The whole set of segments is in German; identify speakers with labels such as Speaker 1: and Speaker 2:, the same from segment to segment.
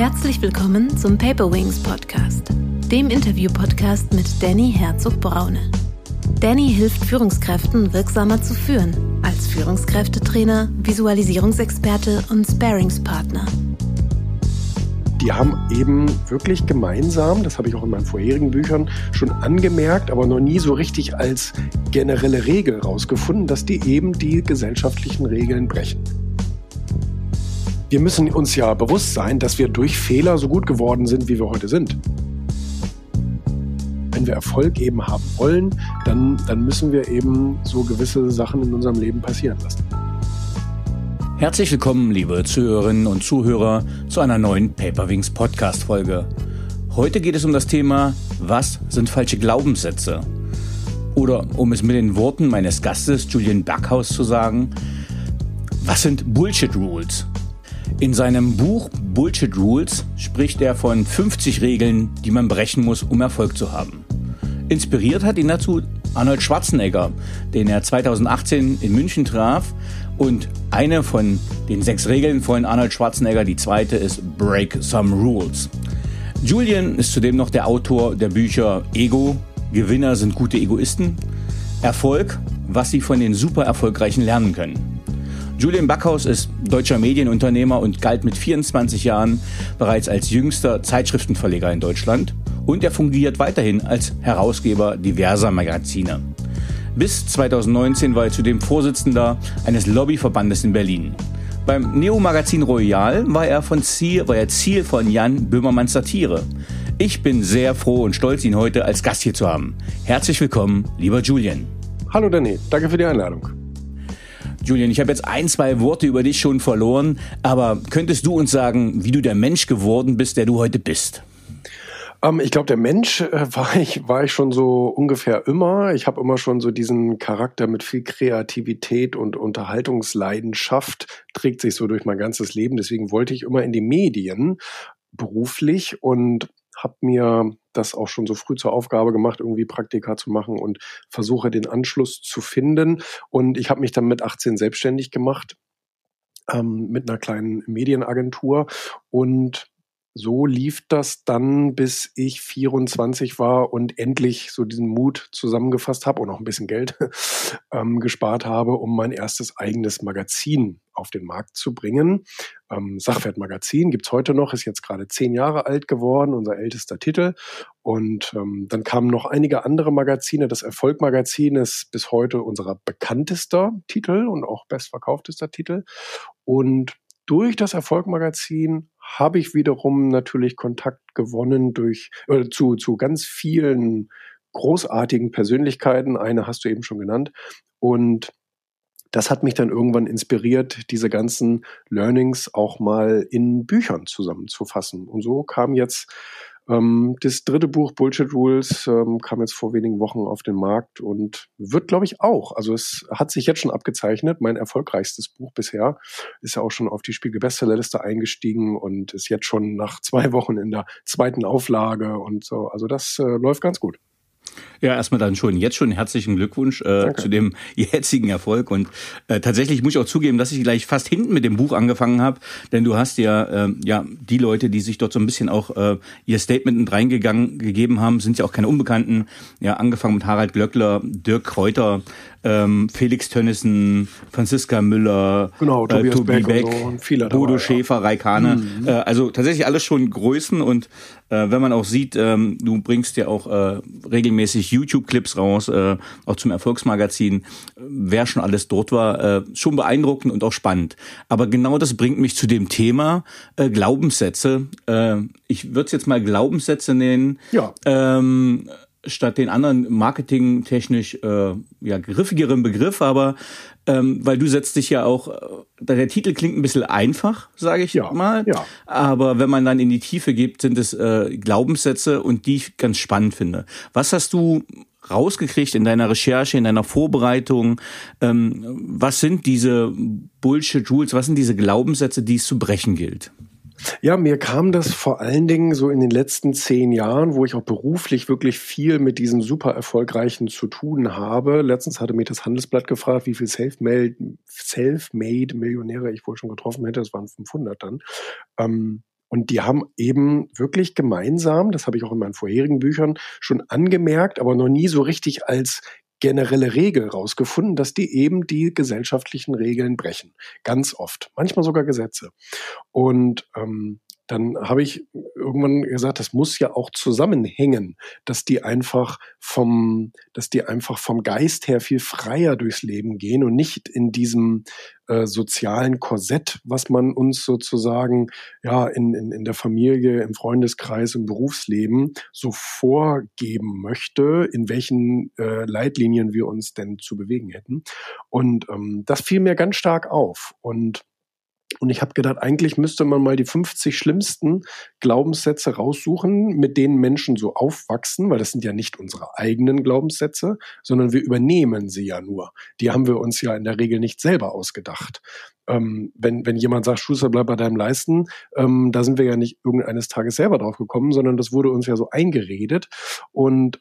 Speaker 1: Herzlich willkommen zum Paperwings Podcast, dem Interview-Podcast mit Danny Herzog-Braune. Danny hilft Führungskräften wirksamer zu führen, als Führungskräftetrainer, Visualisierungsexperte und Sparingspartner.
Speaker 2: Die haben eben wirklich gemeinsam, das habe ich auch in meinen vorherigen Büchern schon angemerkt, aber noch nie so richtig als generelle Regel rausgefunden, dass die eben die gesellschaftlichen Regeln brechen. Wir müssen uns ja bewusst sein, dass wir durch Fehler so gut geworden sind, wie wir heute sind. Wenn wir Erfolg eben haben wollen, dann müssen wir eben so gewisse Sachen in unserem Leben passieren lassen.
Speaker 3: Herzlich willkommen, liebe Zuhörerinnen und Zuhörer, zu einer neuen Paperwings Podcast-Folge. Heute geht es um das Thema, was sind falsche Glaubenssätze? Oder um es mit den Worten meines Gastes Julian Backhaus zu sagen, was sind Bullshit Rules? In seinem Buch Bullshit Rules spricht er von 50 Regeln, die man brechen muss, um Erfolg zu haben. Inspiriert hat ihn dazu Arnold Schwarzenegger, den er 2018 in München traf. Und eine von den 6 Regeln von Arnold Schwarzenegger, die zweite ist Break Some Rules. Julian ist zudem noch der Autor der Bücher Ego, Gewinner sind gute Egoisten, Erfolg, was sie von den super Erfolgreichen lernen können. Julian Backhaus ist deutscher Medienunternehmer und galt mit 24 Jahren bereits als jüngster Zeitschriftenverleger in Deutschland. Und er fungiert weiterhin als Herausgeber diverser Magazine. Bis 2019 war er zudem Vorsitzender eines Lobbyverbandes in Berlin. Beim Neo-Magazin Royal war er Ziel von Jan Böhmermanns Satire. Ich bin sehr froh und stolz, ihn heute als Gast hier zu haben. Herzlich willkommen, lieber Julian.
Speaker 2: Hallo Danny, danke für die Einladung.
Speaker 3: Julian, ich habe jetzt 2 Worte über dich schon verloren, aber könntest du uns sagen, wie du der Mensch geworden bist, der du heute bist?
Speaker 2: Ich glaube, der Mensch war ich schon so ungefähr immer. Ich habe immer schon so diesen Charakter mit viel Kreativität und Unterhaltungsleidenschaft, trägt sich so durch mein ganzes Leben. Deswegen wollte ich immer in die Medien beruflich und habe mir das auch schon so früh zur Aufgabe gemacht, irgendwie Praktika zu machen und versuche den Anschluss zu finden. Und ich habe mich dann mit 18 selbstständig gemacht, mit einer kleinen Medienagentur, und so lief das dann, bis ich 24 war und endlich so diesen Mut zusammengefasst habe und auch ein bisschen Geld gespart habe, um mein erstes eigenes Magazin auf den Markt zu bringen. Sachwertmagazin gibt's heute noch, ist jetzt gerade 10 Jahre alt geworden, unser ältester Titel. Und dann kamen noch einige andere Magazine. Das Erfolg-Magazin ist bis heute unser bekanntester Titel und auch bestverkauftester Titel. Und durch das Erfolg-Magazin habe ich wiederum natürlich Kontakt gewonnen zu ganz vielen großartigen Persönlichkeiten. Eine hast du eben schon genannt. Und das hat mich dann irgendwann inspiriert, diese ganzen Learnings auch mal in Büchern zusammenzufassen. Und so kam jetzt das 3. Buch Bullshit Rules, kam jetzt vor wenigen Wochen auf den Markt und wird, glaube ich, auch. Also es hat sich jetzt schon abgezeichnet. Mein erfolgreichstes Buch bisher ist ja auch schon auf die Spiegel-Bestsellerliste eingestiegen und ist jetzt schon nach 2 Wochen in der 2. Auflage und so. Also das läuft ganz gut.
Speaker 3: Ja, erstmal dann jetzt schon herzlichen Glückwunsch zu dem jetzigen Erfolg. Und tatsächlich muss ich auch zugeben, dass ich gleich fast hinten mit dem Buch angefangen habe, denn du hast ja die Leute, die sich dort so ein bisschen auch ihr Statement mit reingegeben haben, sind ja auch keine Unbekannten. Ja, angefangen mit Harald Glöckler, Dirk Kräuter, Felix Tönnissen, Franziska Müller,
Speaker 2: Tobias Beck,
Speaker 3: und so, Bodo Schäfer, Raikane. Also tatsächlich alles schon Größen. Und wenn man auch sieht, du bringst ja auch regelmäßig YouTube-Clips raus, auch zum Erfolgsmagazin. Wer schon alles dort war, schon beeindruckend und auch spannend. Aber genau das bringt mich zu dem Thema Glaubenssätze. Ich würde es jetzt mal Glaubenssätze nennen.
Speaker 2: Ja.
Speaker 3: Statt den anderen marketingtechnisch griffigeren Begriff, aber weil du setzt dich ja auch, der Titel klingt ein bisschen einfach, sage ich mal, aber wenn man dann in die Tiefe geht, sind es Glaubenssätze, und die ich ganz spannend finde. Was hast du rausgekriegt in deiner Recherche, in deiner Vorbereitung? Was sind diese Bullshit Rules, was sind diese Glaubenssätze, die es zu brechen gilt?
Speaker 2: Ja, mir kam das vor allen Dingen so in den letzten 10 Jahren, wo ich auch beruflich wirklich viel mit diesen super Erfolgreichen zu tun habe. Letztens hatte mich das Handelsblatt gefragt, wie viel Selfmade Millionäre ich wohl schon getroffen hätte. Das waren 500 dann. Und die haben eben wirklich gemeinsam, das habe ich auch in meinen vorherigen Büchern schon angemerkt, aber noch nie so richtig als generelle Regel rausgefunden, dass die eben die gesellschaftlichen Regeln brechen. Ganz oft. Manchmal sogar Gesetze. Und dann habe ich irgendwann gesagt, das muss ja auch zusammenhängen, dass die einfach vom Geist her viel freier durchs Leben gehen und nicht in diesem sozialen Korsett, was man uns sozusagen ja in der Familie, im Freundeskreis, im Berufsleben so vorgeben möchte, in welchen Leitlinien wir uns denn zu bewegen hätten. Und das fiel mir ganz stark auf. Und ich habe gedacht, eigentlich müsste man mal die 50 schlimmsten Glaubenssätze raussuchen, mit denen Menschen so aufwachsen, weil das sind ja nicht unsere eigenen Glaubenssätze, sondern wir übernehmen sie ja nur. Die haben wir uns ja in der Regel nicht selber ausgedacht. Wenn jemand sagt, Schuster, bleib bei deinem Leisten, da sind wir ja nicht irgendeines Tages selber drauf gekommen, sondern das wurde uns ja so eingeredet. Und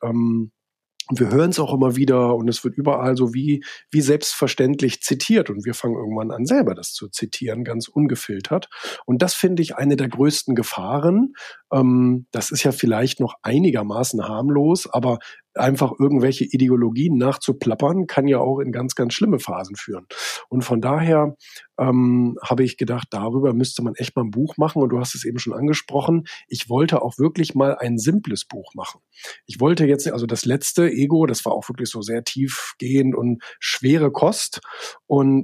Speaker 2: wir hören es auch immer wieder und es wird überall so wie selbstverständlich zitiert und wir fangen irgendwann an, selber das zu zitieren, ganz ungefiltert. Und das finde ich eine der größten Gefahren. Das ist ja vielleicht noch einigermaßen harmlos, aber einfach irgendwelche Ideologien nachzuplappern, kann ja auch in ganz, ganz schlimme Phasen führen. Und von daher habe ich gedacht, darüber müsste man echt mal ein Buch machen. Und du hast es eben schon angesprochen. Ich wollte auch wirklich mal ein simples Buch machen. Ich wollte jetzt, also das letzte, Ego, das war auch wirklich so sehr tiefgehend und schwere Kost. Und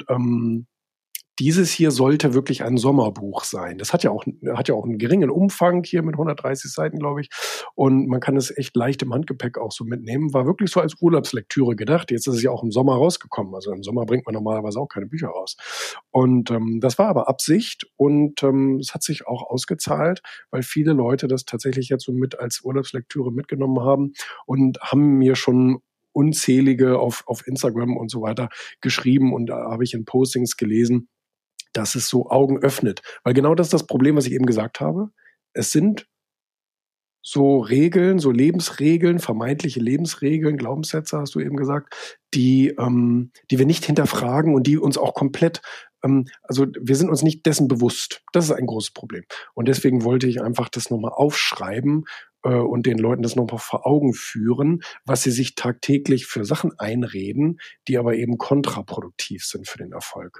Speaker 2: dieses hier sollte wirklich ein Sommerbuch sein. Das hat ja auch einen geringen Umfang hier mit 130 Seiten, glaube ich. Und man kann es echt leicht im Handgepäck auch so mitnehmen. War wirklich so als Urlaubslektüre gedacht. Jetzt ist es ja auch im Sommer rausgekommen. Also im Sommer bringt man normalerweise auch keine Bücher raus. Und das war aber Absicht und es hat sich auch ausgezahlt, weil viele Leute das tatsächlich jetzt so mit als Urlaubslektüre mitgenommen haben und haben mir schon unzählige auf Instagram und so weiter geschrieben. Und da habe ich in Postings gelesen, dass es so Augen öffnet. Weil genau das ist das Problem, was ich eben gesagt habe. Es sind so Regeln, so Lebensregeln, vermeintliche Lebensregeln, Glaubenssätze, hast du eben gesagt, die wir nicht hinterfragen und die uns auch komplett, also wir sind uns nicht dessen bewusst. Das ist ein großes Problem. Und deswegen wollte ich einfach das nochmal aufschreiben und den Leuten das nochmal vor Augen führen, was sie sich tagtäglich für Sachen einreden, die aber eben kontraproduktiv sind für den Erfolg.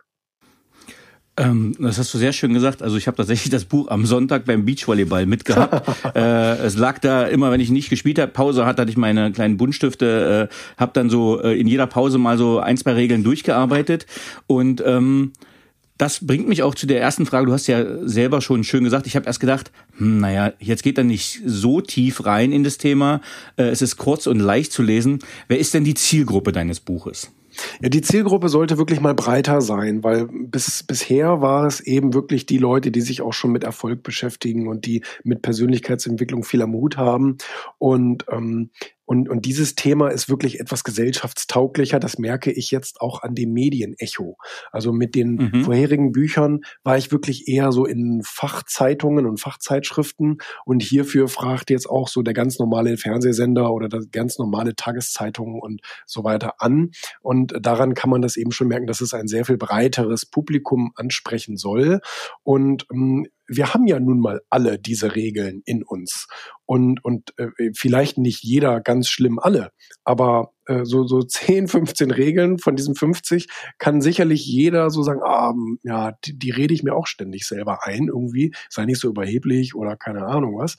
Speaker 3: Das hast du sehr schön gesagt. Also ich habe tatsächlich das Buch am Sonntag beim Beachvolleyball mitgehabt. Es lag da immer, wenn ich nicht gespielt habe, Pause hatte ich meine kleinen Buntstifte, habe dann so in jeder Pause mal so 1-2 Regeln durchgearbeitet. Und das bringt mich auch zu der ersten Frage. Du hast ja selber schon schön gesagt. Ich habe erst gedacht, naja, jetzt geht er nicht so tief rein in das Thema. Es ist kurz und leicht zu lesen. Wer ist denn die Zielgruppe deines Buches?
Speaker 2: Ja, die Zielgruppe sollte wirklich mal breiter sein, weil bisher war es eben wirklich die Leute, die sich auch schon mit Erfolg beschäftigen und die mit Persönlichkeitsentwicklung viel am Hut haben. Und dieses Thema ist wirklich etwas gesellschaftstauglicher. Das merke ich jetzt auch an dem Medienecho. Also mit den vorherigen Büchern war ich wirklich eher so in Fachzeitungen und Fachzeitschriften. Und hierfür fragt jetzt auch so der ganz normale Fernsehsender oder das ganz normale Tageszeitungen und so weiter an. Und daran kann man das eben schon merken, dass es ein sehr viel breiteres Publikum ansprechen soll. Und wir haben ja nun mal alle diese Regeln in uns und vielleicht nicht jeder ganz schlimm alle, aber so 10, 15 Regeln von diesen 50 kann sicherlich jeder so sagen, die rede ich mir auch ständig selber ein irgendwie, sei nicht so überheblich oder keine Ahnung was.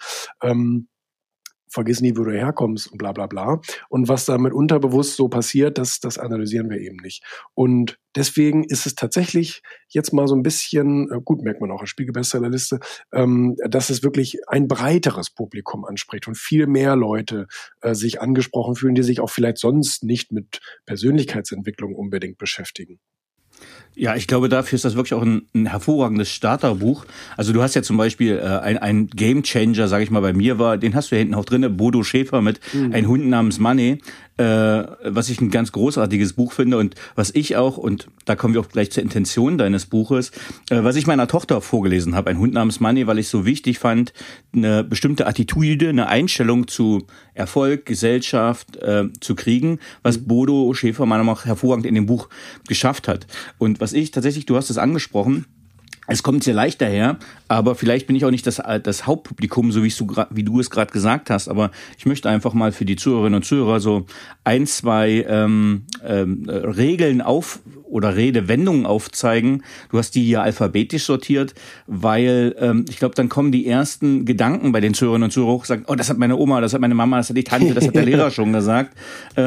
Speaker 2: Vergiss nie, wo du herkommst und bla bla bla. Und was damit unterbewusst so passiert, das analysieren wir eben nicht. Und deswegen ist es tatsächlich jetzt mal so ein bisschen, gut, merkt man auch als Spiegel-Bestsellerliste, dass es wirklich ein breiteres Publikum anspricht und viel mehr Leute sich angesprochen fühlen, die sich auch vielleicht sonst nicht mit Persönlichkeitsentwicklung unbedingt beschäftigen.
Speaker 3: Ja, ich glaube, dafür ist das wirklich auch ein hervorragendes Starterbuch. Also du hast ja zum Beispiel ein Gamechanger, sage ich mal, bei mir war, den hast du ja hinten auch drin, Bodo Schäfer mit Ein Hund namens Money, was ich ein ganz großartiges Buch finde und was ich auch, und da kommen wir auch gleich zur Intention deines Buches, was ich meiner Tochter vorgelesen habe, Ein Hund namens Money, weil ich so wichtig fand, eine bestimmte Attitüde, eine Einstellung zu Erfolg, Gesellschaft zu kriegen, was Bodo Schäfer meiner Meinung nach hervorragend in dem Buch geschafft hat. Und was ich tatsächlich, du hast es angesprochen, Es kommt sehr leicht daher, aber vielleicht bin ich auch nicht das Hauptpublikum, so wie du es gerade gesagt hast. Aber ich möchte einfach mal für die Zuhörerinnen und Zuhörer so 1, 2 Regeln oder Redewendungen aufzeigen. Du hast die hier alphabetisch sortiert, weil ich glaube, dann kommen die ersten Gedanken bei den Zuhörerinnen und Zuhörern hoch, sagen, oh, das hat meine Oma, das hat meine Mama, das hat die Tante, das hat der Lehrer schon gesagt.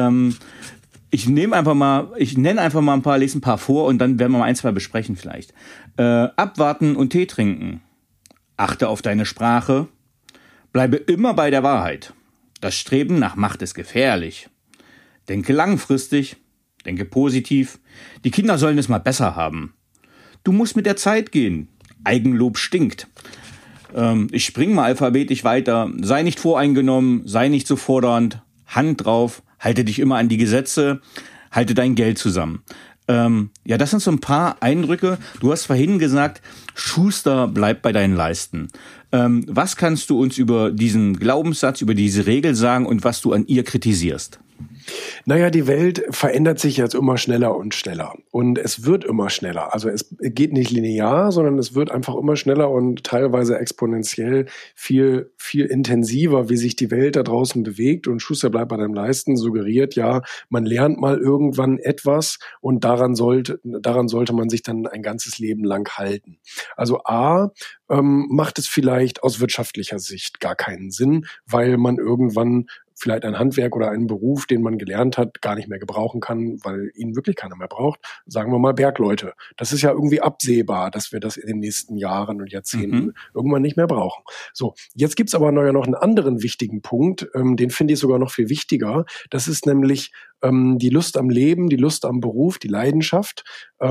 Speaker 3: Ich nenne einfach mal ein paar, lese ein paar vor und dann werden wir mal 1, 2 besprechen vielleicht. Abwarten und Tee trinken. Achte auf deine Sprache. Bleibe immer bei der Wahrheit. Das Streben nach Macht ist gefährlich. Denke langfristig. Denke positiv. Die Kinder sollen es mal besser haben. Du musst mit der Zeit gehen. Eigenlob stinkt. Ich spring mal alphabetisch weiter. Sei nicht voreingenommen. Sei nicht so fordernd. Hand drauf. Halte dich immer an die Gesetze, halte dein Geld zusammen. Ja, das sind so ein paar Eindrücke. Du hast vorhin gesagt, Schuster, bleib bei deinen Leisten. Was kannst du uns über diesen Glaubenssatz, über diese Regel sagen und was du an ihr kritisierst?
Speaker 2: Naja, die Welt verändert sich jetzt immer schneller und schneller. Und es wird immer schneller. Also es geht nicht linear, sondern es wird einfach immer schneller und teilweise exponentiell viel, viel intensiver, wie sich die Welt da draußen bewegt. Und Schuster bleibt bei deinem Leisten suggeriert, ja, man lernt mal irgendwann etwas und daran sollte man sich dann ein ganzes Leben lang halten. Also macht es vielleicht aus wirtschaftlicher Sicht gar keinen Sinn, weil man irgendwann vielleicht ein Handwerk oder einen Beruf, den man gelernt hat, gar nicht mehr gebrauchen kann, weil ihn wirklich keiner mehr braucht. Sagen wir mal Bergleute. Das ist ja irgendwie absehbar, dass wir das in den nächsten Jahren und Jahrzehnten irgendwann nicht mehr brauchen. So, jetzt gibt's aber noch einen anderen wichtigen Punkt, den finde ich sogar noch viel wichtiger. Das ist nämlich die Lust am Leben, die Lust am Beruf, die Leidenschaft.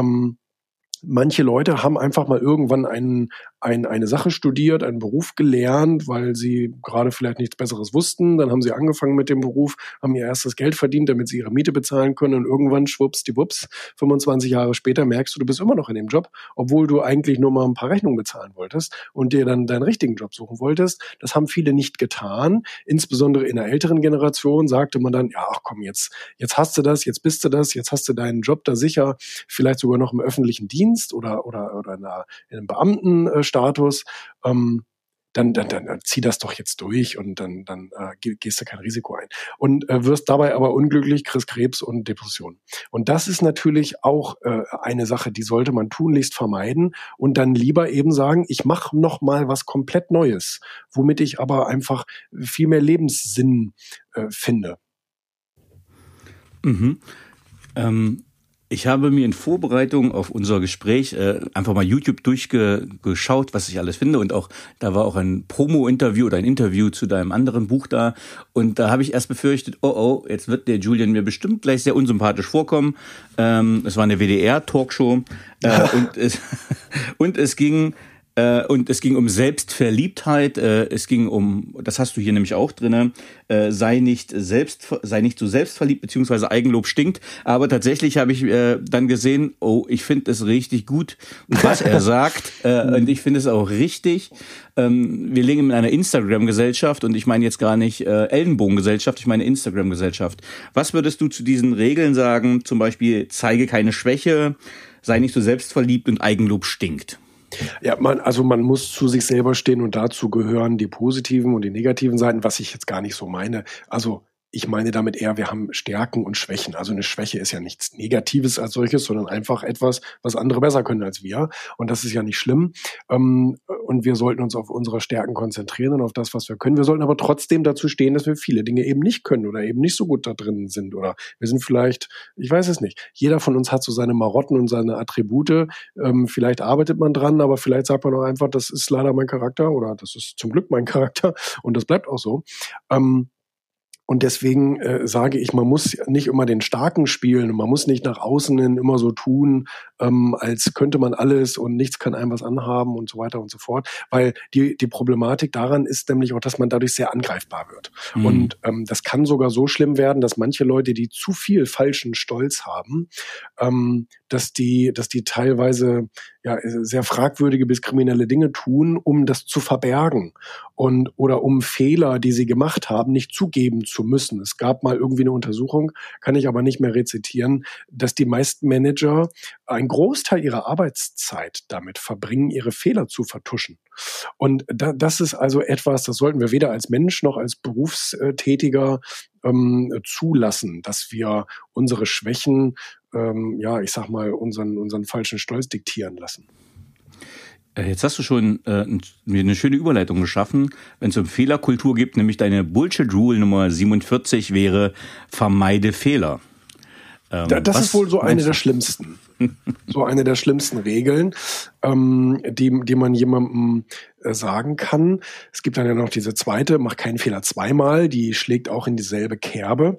Speaker 2: Manche Leute haben einfach mal irgendwann eine Sache studiert, einen Beruf gelernt, weil sie gerade vielleicht nichts Besseres wussten. Dann haben sie angefangen mit dem Beruf, haben ihr erstes Geld verdient, damit sie ihre Miete bezahlen können. Und irgendwann, schwuppsdiwupps, 25 Jahre später merkst du bist immer noch in dem Job, obwohl du eigentlich nur mal ein paar Rechnungen bezahlen wolltest und dir dann deinen richtigen Job suchen wolltest. Das haben viele nicht getan. Insbesondere in der älteren Generation sagte man dann, ja, ach komm, jetzt hast du das, jetzt bist du das, jetzt hast du deinen Job da sicher, vielleicht sogar noch im öffentlichen Dienst oder in einem Beamtenstatus, dann zieh das doch jetzt durch und dann gehst du kein Risiko ein. Und wirst dabei aber unglücklich, kriegst Krebs und Depression. Und das ist natürlich auch eine Sache, die sollte man tunlichst vermeiden und dann lieber eben sagen, ich mache noch mal was komplett Neues, womit ich aber einfach viel mehr Lebenssinn finde.
Speaker 3: Ich habe mir in Vorbereitung auf unser Gespräch einfach mal YouTube durchgeschaut, was ich alles finde. Und da war auch ein Promo-Interview oder ein Interview zu deinem anderen Buch da. Und da habe ich erst befürchtet, jetzt wird der Julian mir bestimmt gleich sehr unsympathisch vorkommen. Es war eine WDR-Talkshow und es ging um Selbstverliebtheit, es ging um, das hast du hier nämlich auch drinne, sei nicht so selbstverliebt, beziehungsweise Eigenlob stinkt. Aber tatsächlich habe ich dann gesehen, ich finde es richtig gut, was er sagt. Und ich finde es auch richtig. Wir leben in einer Instagram-Gesellschaft und ich meine jetzt gar nicht Ellenbogengesellschaft, ich meine Instagram-Gesellschaft. Was würdest du zu diesen Regeln sagen? Zum Beispiel, zeige keine Schwäche, sei nicht so selbstverliebt und Eigenlob stinkt.
Speaker 2: Ja, man muss zu sich selber stehen und dazu gehören die positiven und die negativen Seiten, was ich jetzt gar nicht so meine. Also ich meine damit eher, wir haben Stärken und Schwächen. Also eine Schwäche ist ja nichts Negatives als solches, sondern einfach etwas, was andere besser können als wir. Und das ist ja nicht schlimm. Und wir sollten uns auf unsere Stärken konzentrieren und auf das, was wir können. Wir sollten aber trotzdem dazu stehen, dass wir viele Dinge eben nicht können oder eben nicht so gut da drin sind. Oder wir sind vielleicht, ich weiß es nicht. Jeder von uns hat so seine Marotten und seine Attribute. Vielleicht arbeitet man dran, aber vielleicht sagt man auch einfach, das ist leider mein Charakter oder das ist zum Glück mein Charakter und das bleibt auch so. Und deswegen sage ich, man muss nicht immer den Starken spielen, man muss nicht nach außen hin immer so tun, als könnte man alles und nichts kann einem was anhaben und so weiter und so fort. Weil die Problematik daran ist nämlich auch, dass man dadurch sehr angreifbar wird. Und das kann sogar so schlimm werden, dass manche Leute, die zu viel falschen Stolz haben, dass die teilweise sehr fragwürdige bis kriminelle Dinge tun, um das zu verbergen oder um Fehler, die sie gemacht haben, nicht zugeben zu müssen. Es gab mal irgendwie eine Untersuchung, kann ich aber nicht mehr rezitieren, dass die meisten Manager einen Großteil ihrer Arbeitszeit damit verbringen, ihre Fehler zu vertuschen. Und das ist also etwas, das sollten wir weder als Mensch noch als Berufstätiger zulassen, dass wir unsere Schwächen, unseren falschen Stolz diktieren lassen.
Speaker 3: Jetzt hast du schon mir eine schöne Überleitung geschaffen, wenn es um Fehlerkultur gibt, nämlich deine Bullshit-Rule Nummer 47 wäre, vermeide Fehler.
Speaker 2: Das ist wohl so eine der schlimmsten. So eine der schlimmsten Regeln, die man jemandem sagen kann. Es gibt dann ja noch diese zweite, mach keinen Fehler zweimal, die schlägt auch in dieselbe Kerbe.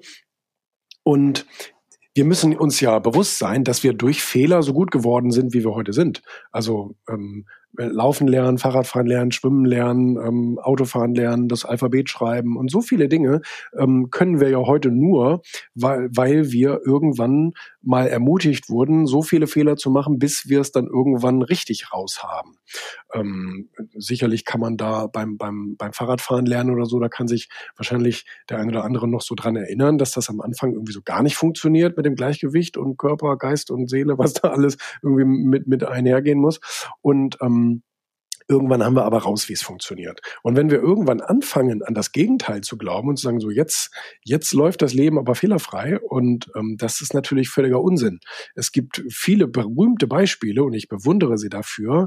Speaker 2: Und wir müssen uns ja bewusst sein, dass wir durch Fehler so gut geworden sind, wie wir heute sind. Also Laufen lernen, Fahrradfahren lernen, Schwimmen lernen, Autofahren lernen, das Alphabet schreiben und so viele Dinge können wir ja heute nur, weil wir irgendwann mal ermutigt wurden, so viele Fehler zu machen, bis wir es dann irgendwann richtig raus haben. Sicherlich kann man da beim Fahrradfahren lernen oder so, da kann sich wahrscheinlich der eine oder andere noch so dran erinnern, dass das am Anfang irgendwie so gar nicht funktioniert mit dem Gleichgewicht und Körper, Geist und Seele, was da alles irgendwie mit einhergehen muss. Und irgendwann haben wir aber raus, wie es funktioniert. Und wenn wir irgendwann anfangen, an das Gegenteil zu glauben und zu sagen, so jetzt läuft das Leben aber fehlerfrei und das ist natürlich völliger Unsinn. Es gibt viele berühmte Beispiele und ich bewundere sie dafür,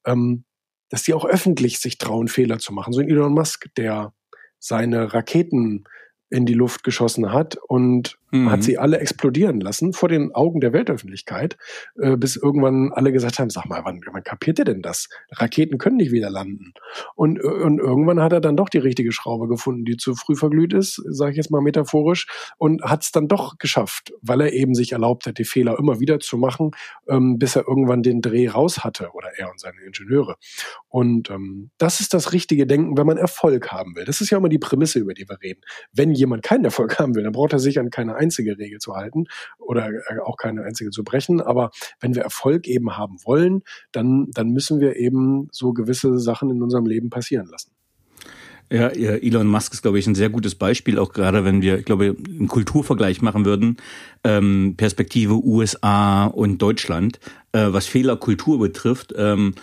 Speaker 2: dass die auch öffentlich sich trauen, Fehler zu machen. So ein Elon Musk, der seine Raketen in die Luft geschossen hat und hat sie alle explodieren lassen vor den Augen der Weltöffentlichkeit, bis irgendwann alle gesagt haben, sag mal, wann kapiert ihr denn das? Raketen können nicht wieder landen. Und irgendwann hat er dann doch die richtige Schraube gefunden, die zu früh verglüht ist, sage ich jetzt mal metaphorisch, und hat es dann doch geschafft, weil er eben sich erlaubt hat, die Fehler immer wieder zu machen, bis er irgendwann den Dreh raus hatte, oder er und seine Ingenieure. Und das ist das richtige Denken, wenn man Erfolg haben will. Das ist ja immer die Prämisse, über die wir reden. Wenn jemand keinen Erfolg haben will, dann braucht er sich an keine einzige Regel zu halten oder auch keine einzige zu brechen. Aber wenn wir Erfolg eben haben wollen, dann müssen wir eben so gewisse Sachen in unserem Leben passieren lassen.
Speaker 3: Ja, Elon Musk ist, glaube ich, ein sehr gutes Beispiel, auch gerade wenn wir, ich glaube, einen Kulturvergleich machen würden, Perspektive USA und Deutschland, was Fehlerkultur betrifft,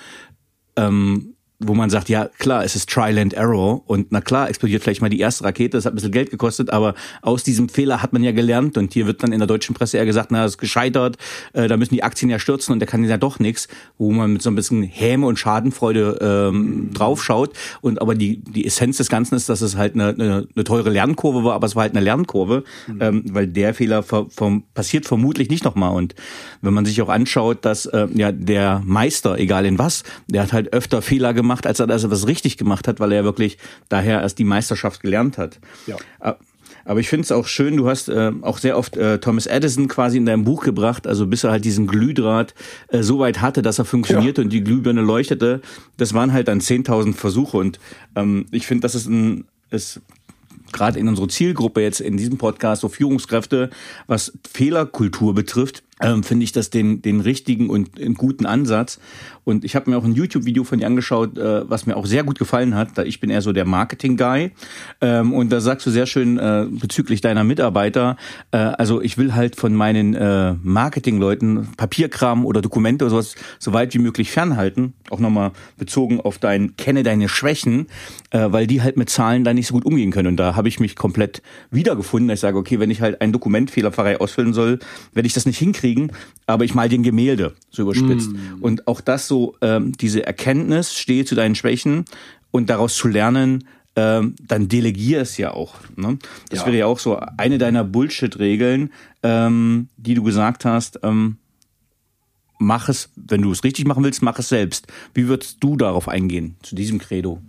Speaker 3: wo man sagt, ja klar, es ist Trial and Error und na klar, explodiert vielleicht mal die erste Rakete, das hat ein bisschen Geld gekostet, aber aus diesem Fehler hat man ja gelernt und hier wird dann in der deutschen Presse eher gesagt, na, das ist gescheitert, da müssen die Aktien ja stürzen und der kann ja doch nichts, wo man mit so ein bisschen Häme und Schadenfreude draufschaut und aber die Essenz des Ganzen ist, dass es halt eine teure Lernkurve war, aber es war halt eine Lernkurve, weil der Fehler passiert vermutlich nicht nochmal und wenn man sich auch anschaut, dass der Meister, egal in was, der hat halt öfter Fehler gemacht, als er das was richtig gemacht hat, weil er wirklich daher erst die Meisterschaft gelernt hat. Ja. Aber ich finde es auch schön, du hast auch sehr oft Thomas Edison quasi in deinem Buch gebracht, also bis er halt diesen Glühdraht so weit hatte, dass er funktionierte und die Glühbirne leuchtete. Das waren halt dann 10.000 Versuche und ich finde, das ist gerade in unserer Zielgruppe jetzt in diesem Podcast, so Führungskräfte, was Fehlerkultur betrifft, finde ich das den richtigen und guten Ansatz. Und ich habe mir auch ein YouTube-Video von dir angeschaut, was mir auch sehr gut gefallen hat. Ich bin eher so der Marketing-Guy. Und da sagst du sehr schön bezüglich deiner Mitarbeiter, also ich will halt von meinen Marketing-Leuten Papierkram oder Dokumente oder sowas so weit wie möglich fernhalten. Auch nochmal bezogen auf kenne deine Schwächen, weil die halt mit Zahlen da nicht so gut umgehen können. Und da habe ich mich komplett wiedergefunden. Ich sage, okay, wenn ich halt ein Dokument fehlerfrei ausfüllen soll, werde ich das nicht hinkriegen, aber ich mal den Gemälde, so überspitzt. Und auch das so, diese Erkenntnis, stehe zu deinen Schwächen und daraus zu lernen, dann delegier es ja auch. Ne? Das wäre ja auch so eine deiner Bullshit-Regeln, die du gesagt hast, mach es, wenn du es richtig machen willst, mach es selbst. Wie würdest du darauf eingehen, zu diesem Credo?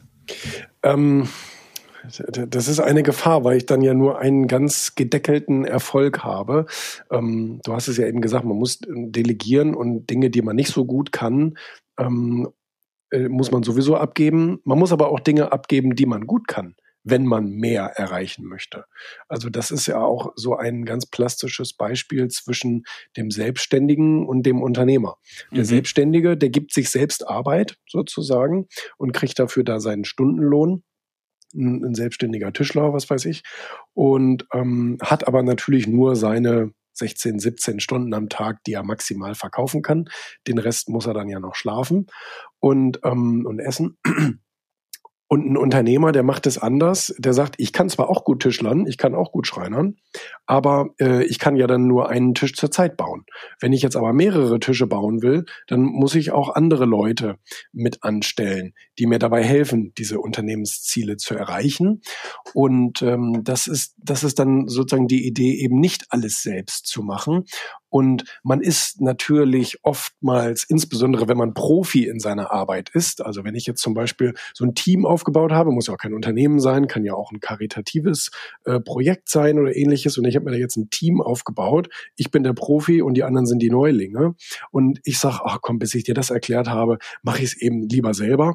Speaker 2: Das ist eine Gefahr, weil ich dann ja nur einen ganz gedeckelten Erfolg habe. Du hast es ja eben gesagt, man muss delegieren und Dinge, die man nicht so gut kann, muss man sowieso abgeben. Man muss aber auch Dinge abgeben, die man gut kann. wenn man mehr erreichen möchte. Also das ist ja auch so ein ganz plastisches Beispiel zwischen dem Selbstständigen und dem Unternehmer. Der Selbstständige, der gibt sich selbst Arbeit sozusagen und kriegt dafür da seinen Stundenlohn. Ein selbstständiger Tischler, was weiß ich, und hat aber natürlich nur seine 16, 17 Stunden am Tag, die er maximal verkaufen kann. Den Rest muss er dann ja noch schlafen und essen. Und ein Unternehmer, der macht es anders. Der sagt, ich kann zwar auch gut Tischlern, ich kann auch gut Schreinern, aber ich kann ja dann nur einen Tisch zur Zeit bauen. Wenn ich jetzt aber mehrere Tische bauen will, dann muss ich auch andere Leute mit anstellen, die mir dabei helfen, diese Unternehmensziele zu erreichen. Und das ist dann sozusagen die Idee, eben nicht alles selbst zu machen. Und man ist natürlich oftmals, insbesondere wenn man Profi in seiner Arbeit ist, also wenn ich jetzt zum Beispiel so ein Team aufgebaut habe, muss ja auch kein Unternehmen sein, kann ja auch ein karitatives Projekt sein oder ähnliches, und ich habe mir da jetzt ein Team aufgebaut, ich bin der Profi und die anderen sind die Neulinge, und ich sage, ach komm, bis ich dir das erklärt habe, mache ich es eben lieber selber.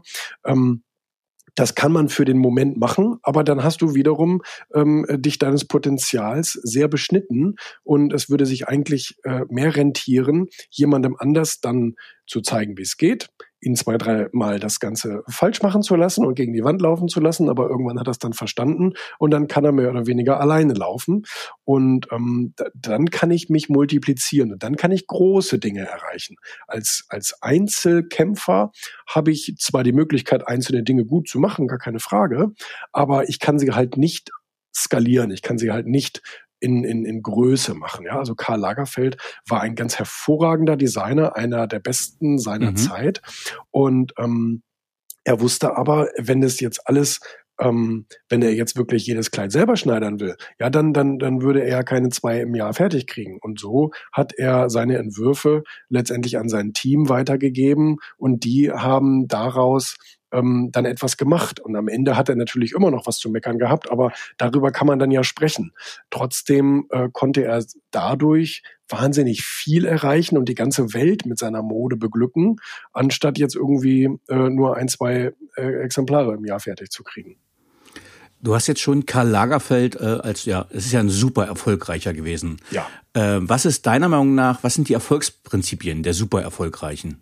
Speaker 2: Das kann man für den Moment machen, aber dann hast du wiederum dich deines Potenzials sehr beschnitten, und es würde sich eigentlich mehr rentieren, jemandem anders dann zu zeigen, wie es geht, ihn 2, 3 Mal das Ganze falsch machen zu lassen und gegen die Wand laufen zu lassen, aber irgendwann hat er es dann verstanden und dann kann er mehr oder weniger alleine laufen, und dann kann ich mich multiplizieren und dann kann ich große Dinge erreichen. Als Einzelkämpfer habe ich zwar die Möglichkeit, einzelne Dinge gut zu machen, gar keine Frage, aber ich kann sie halt nicht skalieren, ich kann sie halt nicht in Größe machen. Ja, also Karl Lagerfeld war ein ganz hervorragender Designer, einer der besten seiner Zeit. Und er wusste aber, wenn es jetzt alles, wenn er jetzt wirklich jedes Kleid selber schneidern will, ja, dann würde er keine 2 im Jahr fertig kriegen. Und so hat er seine Entwürfe letztendlich an sein Team weitergegeben, und die haben daraus dann etwas gemacht. Und am Ende hat er natürlich immer noch was zu meckern gehabt, aber darüber kann man dann ja sprechen. Trotzdem konnte er dadurch wahnsinnig viel erreichen und die ganze Welt mit seiner Mode beglücken, anstatt jetzt irgendwie nur 1, 2 Exemplare im Jahr fertig zu kriegen.
Speaker 3: Du hast jetzt schon Karl Lagerfeld es ist ja ein super erfolgreicher gewesen.
Speaker 2: Ja.
Speaker 3: Was ist deiner Meinung nach, was sind die Erfolgsprinzipien der super erfolgreichen?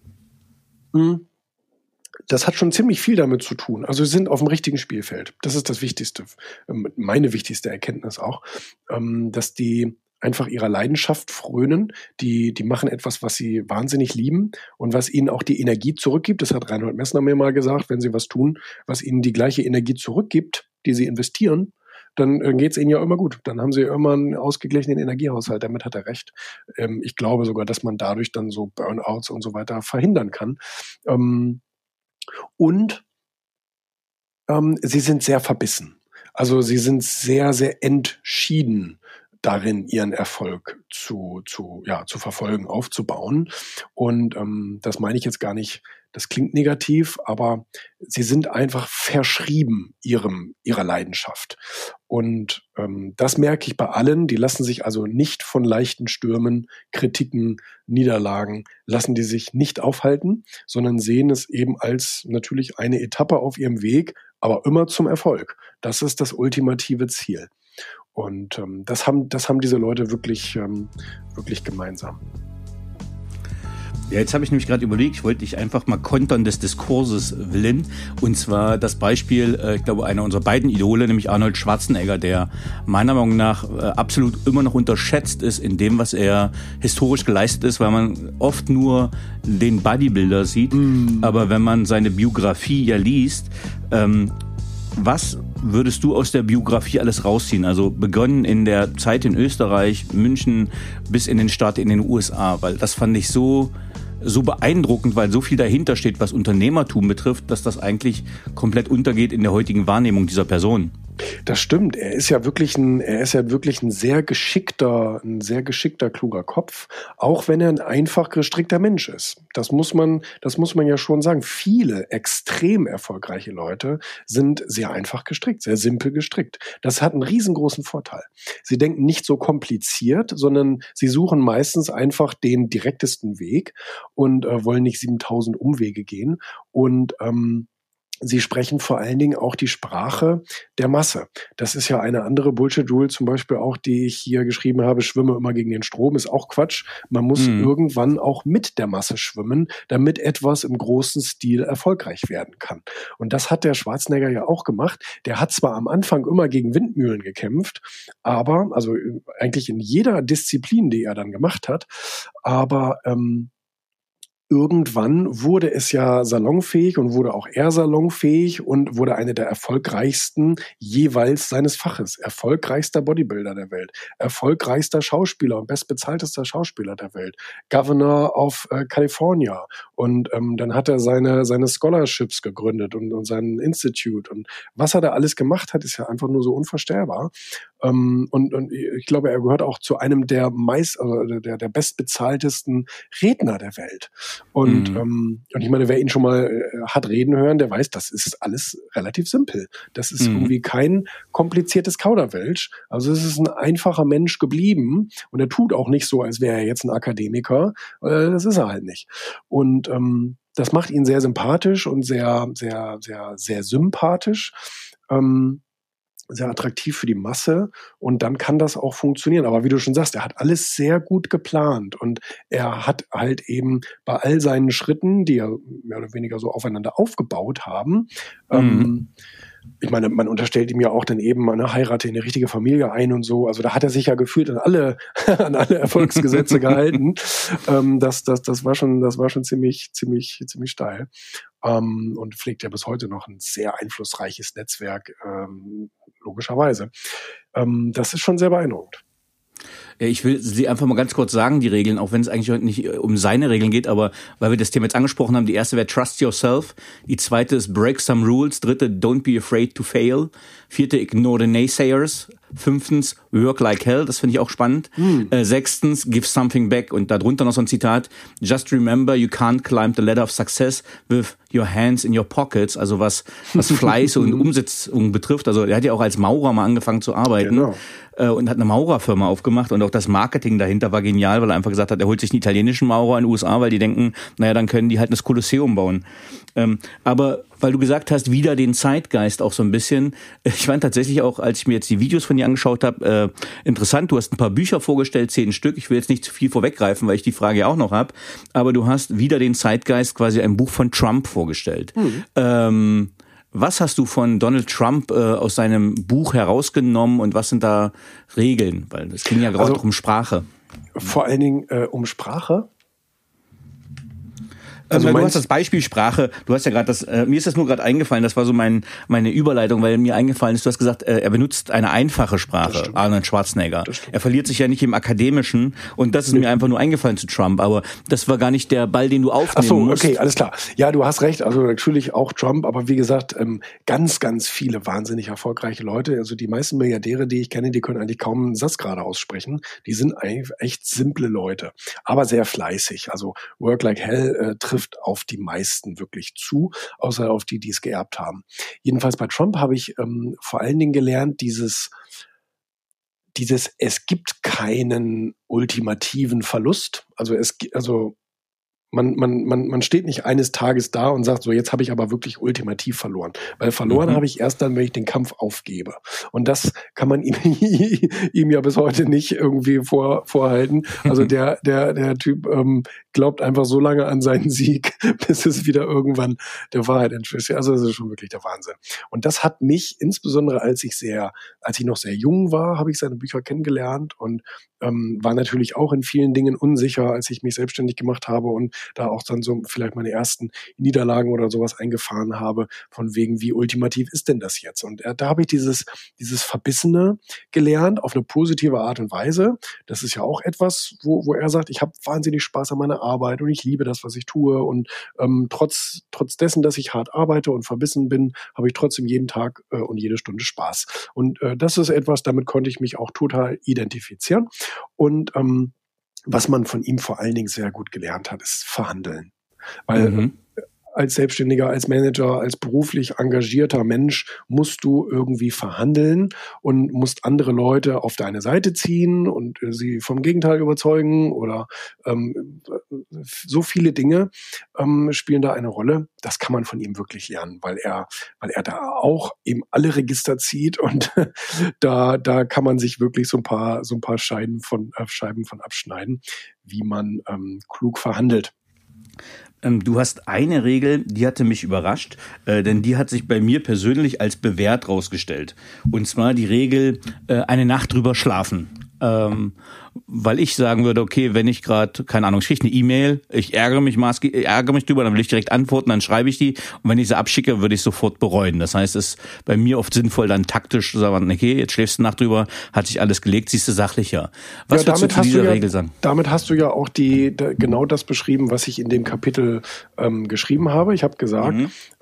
Speaker 2: Das hat schon ziemlich viel damit zu tun. Also sie sind auf dem richtigen Spielfeld. Das ist das Wichtigste, meine wichtigste Erkenntnis auch, dass die einfach ihrer Leidenschaft frönen. Die machen etwas, was sie wahnsinnig lieben und was ihnen auch die Energie zurückgibt. Das hat Reinhold Messner mir mal gesagt, wenn sie was tun, was ihnen die gleiche Energie zurückgibt, die sie investieren, dann geht es ihnen ja immer gut. Dann haben sie immer einen ausgeglichenen Energiehaushalt. Damit hat er recht. Ich glaube sogar, dass man dadurch dann so Burnouts und so weiter verhindern kann. Und sie sind sehr verbissen. Also sie sind sehr, sehr entschieden darin, ihren Erfolg zu verfolgen, aufzubauen. Und das meine ich jetzt gar nicht, das klingt negativ, aber sie sind einfach verschrieben ihrer Leidenschaft. Und das merke ich bei allen, die lassen sich also nicht von leichten Stürmen, Kritiken, Niederlagen, lassen die sich nicht aufhalten, sondern sehen es eben als natürlich eine Etappe auf ihrem Weg, aber immer zum Erfolg. Das ist das ultimative Ziel. Und das haben diese Leute wirklich gemeinsam.
Speaker 3: Ja, jetzt habe ich nämlich gerade überlegt, ich wollte dich einfach mal kontern des Diskurses willen. Und zwar das Beispiel, ich glaube, einer unserer beiden Idole, nämlich Arnold Schwarzenegger, der meiner Meinung nach absolut immer noch unterschätzt ist in dem, was er historisch geleistet ist, weil man oft nur den Bodybuilder sieht. Aber wenn man seine Biografie ja liest, was würdest du aus der Biografie alles rausziehen? Also begonnen in der Zeit in Österreich, München, bis in den Start in den USA, weil das fand ich so beeindruckend, weil so viel dahinter steht, was Unternehmertum betrifft, dass das eigentlich komplett untergeht in der heutigen Wahrnehmung dieser Person.
Speaker 2: Das stimmt. Er ist ja wirklich ein sehr geschickter, kluger Kopf, auch wenn er ein einfach gestrickter Mensch ist. Das muss man ja schon sagen. Viele extrem erfolgreiche Leute sind sehr einfach gestrickt, sehr simpel gestrickt. Das hat einen riesengroßen Vorteil. Sie denken nicht so kompliziert, sondern sie suchen meistens einfach den direktesten Weg und wollen nicht 7000 Umwege gehen. Und sie sprechen vor allen Dingen auch die Sprache der Masse. Das ist ja eine andere Bullshit-Rule zum Beispiel auch, die ich hier geschrieben habe, schwimme immer gegen den Strom, ist auch Quatsch. Man muss irgendwann auch mit der Masse schwimmen, damit etwas im großen Stil erfolgreich werden kann. Und das hat der Schwarzenegger ja auch gemacht. Der hat zwar am Anfang immer gegen Windmühlen gekämpft, aber, also eigentlich in jeder Disziplin, die er dann gemacht hat, aber irgendwann wurde es ja salonfähig und wurde auch er salonfähig und wurde eine der erfolgreichsten jeweils seines Faches. Erfolgreichster Bodybuilder der Welt, erfolgreichster Schauspieler und bestbezahltester Schauspieler der Welt, Governor of California. Und dann hat er seine Scholarships gegründet und sein Institute. Und was er da alles gemacht hat, ist ja einfach nur so unvorstellbar. Und ich glaube, er gehört auch zu einem der der bestbezahltesten Redner der Welt. Und ich meine, wer ihn schon mal hat reden hören, der weiß, das ist alles relativ simpel. Das ist irgendwie kein kompliziertes Kauderwelsch. Also es ist ein einfacher Mensch geblieben und er tut auch nicht so, als wäre er jetzt ein Akademiker. Das ist er halt nicht. Und das macht ihn sehr sympathisch und sehr, sehr, sehr, sehr sympathisch. Sehr attraktiv für die Masse und dann kann das auch funktionieren. Aber wie du schon sagst, er hat alles sehr gut geplant und er hat halt eben bei all seinen Schritten, die ja mehr oder weniger so aufeinander aufgebaut haben, ich meine, man unterstellt ihm ja auch dann eben, man heirate in eine richtige Familie ein und so. Also da hat er sich ja gefühlt an alle Erfolgsgesetze gehalten. Das war schon ziemlich steil. Und pflegt ja bis heute noch ein sehr einflussreiches Netzwerk, logischerweise. Das ist schon sehr beeindruckend.
Speaker 3: Ich will sie einfach mal ganz kurz sagen, die Regeln, auch wenn es eigentlich heute nicht um seine Regeln geht, aber weil wir das Thema jetzt angesprochen haben, die erste wäre Trust Yourself, die zweite ist Break Some Rules, dritte Don't Be Afraid to Fail, vierte Ignore the Naysayers, fünftens Work Like Hell, das finde ich auch spannend, sechstens Give Something Back und darunter noch so ein Zitat, Just remember you can't climb the ladder of success with your hands in your pockets, also was Fleiß und Umsetzung betrifft, also er hat ja auch als Maurer mal angefangen zu arbeiten. Genau. Und hat eine Maurerfirma aufgemacht und auch das Marketing dahinter war genial, weil er einfach gesagt hat, er holt sich einen italienischen Maurer in den USA, weil die denken, naja, dann können die halt das Kolosseum bauen. Aber weil du gesagt hast, wieder den Zeitgeist auch so ein bisschen, ich fand tatsächlich auch, als ich mir jetzt die Videos von dir angeschaut habe, interessant, du hast ein paar Bücher vorgestellt, 10 Stück, ich will jetzt nicht zu viel vorweggreifen, weil ich die Frage ja auch noch habe, aber du hast wieder den Zeitgeist, quasi ein Buch von Trump vorgestellt. Was hast du von Donald Trump aus seinem Buch herausgenommen und was sind da Regeln? Weil es ging ja gerade auch um Sprache.
Speaker 2: Vor allen Dingen um Sprache?
Speaker 3: Also du hast das Beispiel Sprache, du hast ja gerade das, mir ist das nur gerade eingefallen, das war so meine Überleitung, weil mir eingefallen ist, du hast gesagt, er benutzt eine einfache Sprache, Arnold Schwarzenegger. Er verliert sich ja nicht im Akademischen und das ist mir einfach nur eingefallen zu Trump, aber das war gar nicht der Ball, den du aufnehmen musst.
Speaker 2: Okay, alles klar. Ja, du hast recht, also natürlich auch Trump, aber wie gesagt, ganz, ganz viele wahnsinnig erfolgreiche Leute, also die meisten Milliardäre, die ich kenne, die können eigentlich kaum einen Satz gerade aussprechen, die sind eigentlich echt simple Leute, aber sehr fleißig, also Work Like Hell trifft auf die meisten wirklich zu, außer auf die es geerbt haben. Jedenfalls bei Trump habe ich vor allen Dingen gelernt, dieses es gibt keinen ultimativen Verlust. Man steht nicht eines Tages da und sagt so, jetzt habe ich aber wirklich ultimativ verloren. Weil verloren habe ich erst dann, wenn ich den Kampf aufgebe. Und das kann man ihm ja bis heute nicht irgendwie vorhalten. Also der Typ glaubt einfach so lange an seinen Sieg, bis es wieder irgendwann der Wahrheit entspricht. Also das ist schon wirklich der Wahnsinn. Und das hat mich, insbesondere als ich noch sehr jung war, habe ich seine Bücher kennengelernt und war natürlich auch in vielen Dingen unsicher, als ich mich selbstständig gemacht habe und da auch dann so vielleicht meine ersten Niederlagen oder sowas eingefahren habe, von wegen, wie ultimativ ist denn das jetzt? Und da habe ich dieses Verbissene gelernt, auf eine positive Art und Weise. Das ist ja auch etwas, wo er sagt, ich habe wahnsinnig Spaß an meiner Arbeit und ich liebe das, was ich tue und trotz dessen, dass ich hart arbeite und verbissen bin, habe ich trotzdem jeden Tag und jede Stunde Spaß. Und das ist etwas, damit konnte ich mich auch total identifizieren. Und was man von ihm vor allen Dingen sehr gut gelernt hat, ist Verhandeln. Weil als Selbstständiger, als Manager, als beruflich engagierter Mensch musst du irgendwie verhandeln und musst andere Leute auf deine Seite ziehen und sie vom Gegenteil überzeugen oder so viele Dinge spielen da eine Rolle. Das kann man von ihm wirklich lernen, weil er da auch eben alle Register zieht und da kann man sich wirklich so ein paar Scheiben von abschneiden, wie man klug verhandelt.
Speaker 3: Du hast eine Regel, die hatte mich überrascht, denn die hat sich bei mir persönlich als bewährt rausgestellt. Und zwar die Regel, eine Nacht drüber schlafen. Weil ich sagen würde, okay, wenn ich gerade, keine Ahnung, ich kriege eine E-Mail, ich ärgere mich drüber, dann will ich direkt antworten, dann schreibe ich die und wenn ich sie abschicke, würde ich sofort bereuen. Das heißt, es ist bei mir oft sinnvoll, dann taktisch zu sagen, okay, jetzt schläfst du eine Nacht drüber, hat sich alles gelegt, siehst du sachlicher. Was würdest du zu dieser Regel sagen?
Speaker 2: Damit hast du ja auch genau das beschrieben, was ich in dem Kapitel geschrieben habe. Ich habe gesagt,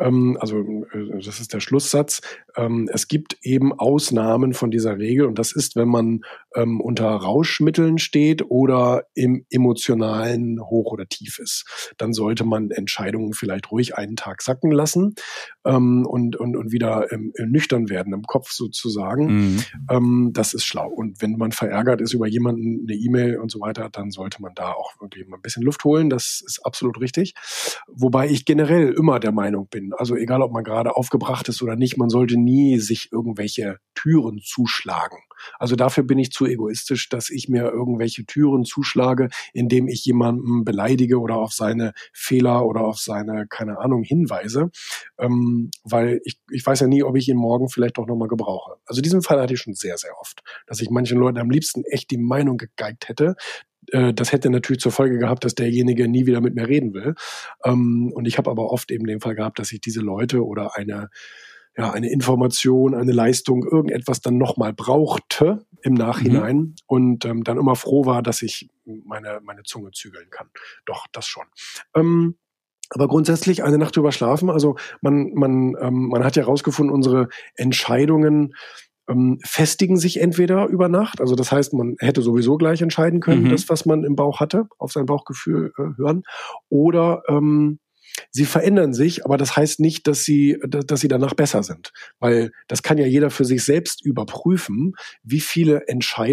Speaker 2: das ist der Schlusssatz, es gibt eben Ausnahmen von dieser Regel und das ist, wenn man unter Rauschmitteln steht oder im emotionalen Hoch oder Tief ist. Dann sollte man Entscheidungen vielleicht ruhig einen Tag sacken lassen und wieder nüchtern werden im Kopf sozusagen. Das ist schlau. Und wenn man verärgert ist über jemanden, eine E-Mail und so weiter, dann sollte man da auch wirklich mal ein bisschen Luft holen. Das ist absolut richtig. Wobei ich generell immer der Meinung bin, also egal ob man gerade aufgebracht ist oder nicht, man sollte nie sich irgendwelche Türen zuschlagen. Also dafür bin ich zu egoistisch, dass ich mir irgendwelche Türen zuschlage, indem ich jemanden beleidige oder auf seine Fehler oder auf seine, keine Ahnung, hinweise, weil ich weiß ja nie, ob ich ihn morgen vielleicht doch nochmal gebrauche. Also diesen Fall hatte ich schon sehr, sehr oft, dass ich manchen Leuten am liebsten echt die Meinung gegeigt hätte. Das hätte natürlich zur Folge gehabt, dass derjenige nie wieder mit mir reden will. Und ich habe aber oft eben den Fall gehabt, dass ich diese Leute oder eine Information, eine Leistung, irgendetwas dann nochmal brauchte im Nachhinein und dann immer froh war, dass ich meine Zunge zügeln kann. Doch, das schon. Aber grundsätzlich eine Nacht drüber schlafen, also man hat ja herausgefunden, unsere Entscheidungen festigen sich entweder über Nacht, also das heißt, man hätte sowieso gleich entscheiden können, das, was man im Bauch hatte, auf sein Bauchgefühl hören, oder sie verändern sich, aber das heißt nicht, dass sie danach besser sind. Weil das kann ja jeder für sich selbst überprüfen, wie viele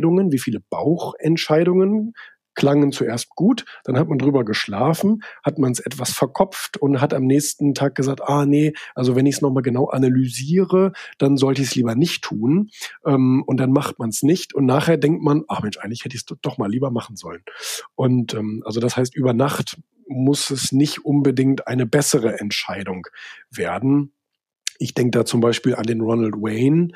Speaker 2: Bauchentscheidungen klangen zuerst gut, dann hat man drüber geschlafen, hat man es etwas verkopft und hat am nächsten Tag gesagt, nee, also wenn ich es nochmal genau analysiere, dann sollte ich es lieber nicht tun. Und dann macht man es nicht und nachher denkt man, Mensch, eigentlich hätte ich es doch mal lieber machen sollen. Und also das heißt, über Nacht muss es nicht unbedingt eine bessere Entscheidung werden. Ich denke da zum Beispiel an den Ronald Wayne,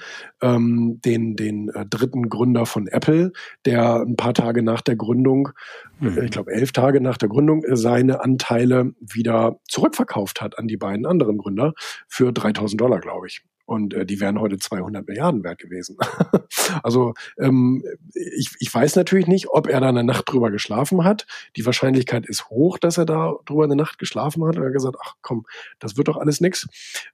Speaker 2: den dritten Gründer von Apple, der ein paar Tage nach der Gründung, ich glaube 11 Tage nach der Gründung, seine Anteile wieder zurückverkauft hat an die beiden anderen Gründer für $3.000, glaube ich. Und die wären heute 200 Milliarden wert gewesen. Also ich weiß natürlich nicht, ob er da eine Nacht drüber geschlafen hat. Die Wahrscheinlichkeit ist hoch, dass er da drüber eine Nacht geschlafen hat. Und er hat gesagt, ach komm, das wird doch alles nix.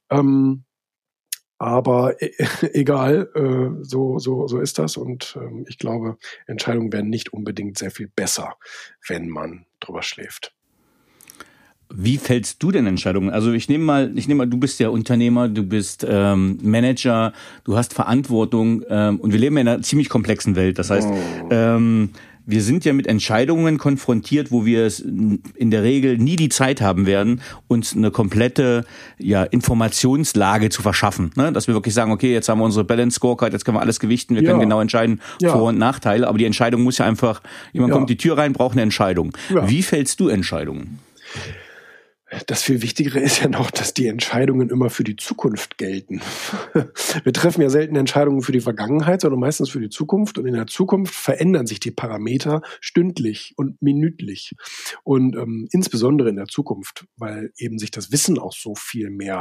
Speaker 2: Aber egal, so ist das. Und ich glaube, Entscheidungen werden nicht unbedingt sehr viel besser, wenn man drüber schläft.
Speaker 3: Wie fällst du denn Entscheidungen? Also ich nehme mal, du bist ja Unternehmer, du bist Manager, du hast Verantwortung und wir leben in einer ziemlich komplexen Welt. Das heißt, wir sind ja mit Entscheidungen konfrontiert, wo wir es in der Regel nie die Zeit haben werden, uns eine komplette Informationslage zu verschaffen. Ne? Dass wir wirklich sagen, okay, jetzt haben wir unsere Balance Scorecard, jetzt können wir alles gewichten, wir können genau entscheiden, Vor- und Nachteile. Aber die Entscheidung muss ja einfach, jemand kommt die Tür rein, braucht eine Entscheidung. Ja. Wie fällst du Entscheidungen?
Speaker 2: Das viel Wichtigere ist ja noch, dass die Entscheidungen immer für die Zukunft gelten. Wir treffen ja selten Entscheidungen für die Vergangenheit, sondern meistens für die Zukunft. Und in der Zukunft verändern sich die Parameter stündlich und minütlich. Und insbesondere in der Zukunft, weil eben sich das Wissen auch so viel mehr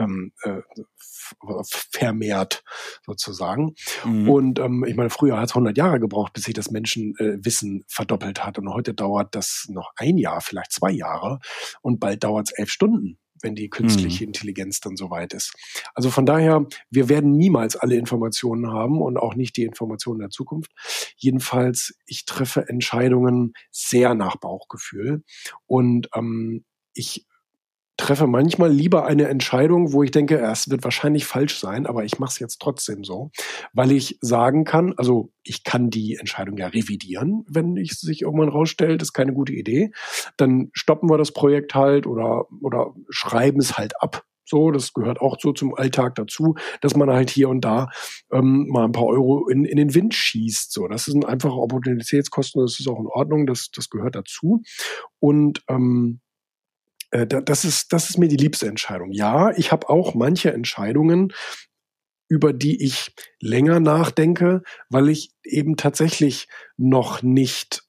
Speaker 2: vermehrt sozusagen. Und ich meine, früher hat es 100 Jahre gebraucht, bis sich das Menschenwissen verdoppelt hat. Und heute dauert das noch 1 Jahr, vielleicht 2 Jahre. Und bald dauert es 11 Stunden, wenn die künstliche Intelligenz dann soweit ist. Also von daher, wir werden niemals alle Informationen haben und auch nicht die Informationen der Zukunft. Jedenfalls, ich treffe Entscheidungen sehr nach Bauchgefühl und ich treffe manchmal lieber eine Entscheidung, wo ich denke, es wird wahrscheinlich falsch sein, aber ich mache es jetzt trotzdem so, weil ich sagen kann, also ich kann die Entscheidung ja revidieren, wenn es sich irgendwann rausstellt, das ist keine gute Idee. Dann stoppen wir das Projekt halt oder schreiben es halt ab. So, das gehört auch so zum Alltag dazu, dass man halt hier und da mal ein paar Euro in den Wind schießt. So, das sind einfache Opportunitätskosten, das ist auch in Ordnung, das gehört dazu. Und das ist mir die liebste Entscheidung. Ja, ich habe auch manche Entscheidungen, über die ich länger nachdenke, weil ich eben tatsächlich noch nicht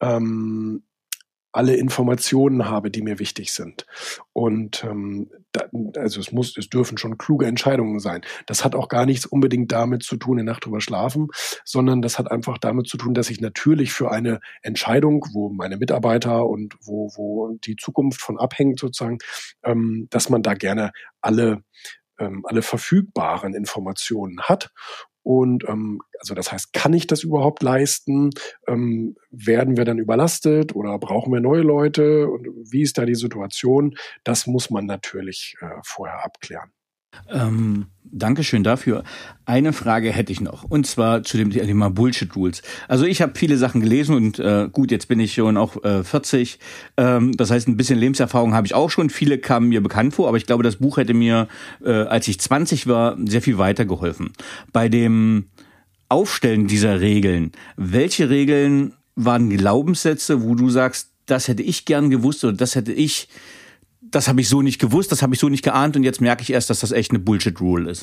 Speaker 2: alle Informationen habe, die mir wichtig sind. Und es dürfen schon kluge Entscheidungen sein. Das hat auch gar nichts unbedingt damit zu tun, eine Nacht drüber schlafen, sondern das hat einfach damit zu tun, dass ich natürlich für eine Entscheidung, wo meine Mitarbeiter und wo die Zukunft von abhängt sozusagen, dass man da gerne alle verfügbaren Informationen hat. Und also das heißt, kann ich das überhaupt leisten? Werden wir dann überlastet oder brauchen wir neue Leute? Und wie ist da die Situation? Das muss man natürlich vorher abklären.
Speaker 3: Dankeschön dafür. Eine Frage hätte ich noch, und zwar zu dem Thema Bullshit Rules. Also ich habe viele Sachen gelesen und gut, jetzt bin ich schon auch 40. Das heißt, ein bisschen Lebenserfahrung habe ich auch schon. Viele kamen mir bekannt vor, aber ich glaube, das Buch hätte mir, als ich 20 war, sehr viel weitergeholfen. Bei dem Aufstellen dieser Regeln, welche Regeln waren Glaubenssätze, wo du sagst, das hätte ich gern gewusst oder das habe ich so nicht gewusst, das habe ich so nicht geahnt und jetzt merke ich erst, dass das echt eine Bullshit-Rule ist?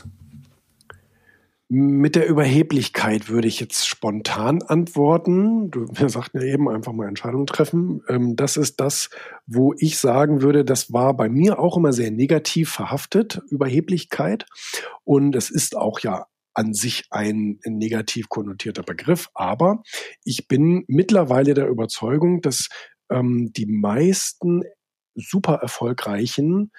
Speaker 2: Mit der Überheblichkeit würde ich jetzt spontan antworten. Wir sagten ja eben, einfach mal Entscheidungen treffen. Das ist das, wo ich sagen würde, das war bei mir auch immer sehr negativ verhaftet, Überheblichkeit. Und es ist auch ja an sich ein negativ konnotierter Begriff. Aber ich bin mittlerweile der Überzeugung, dass die meisten super erfolgreichen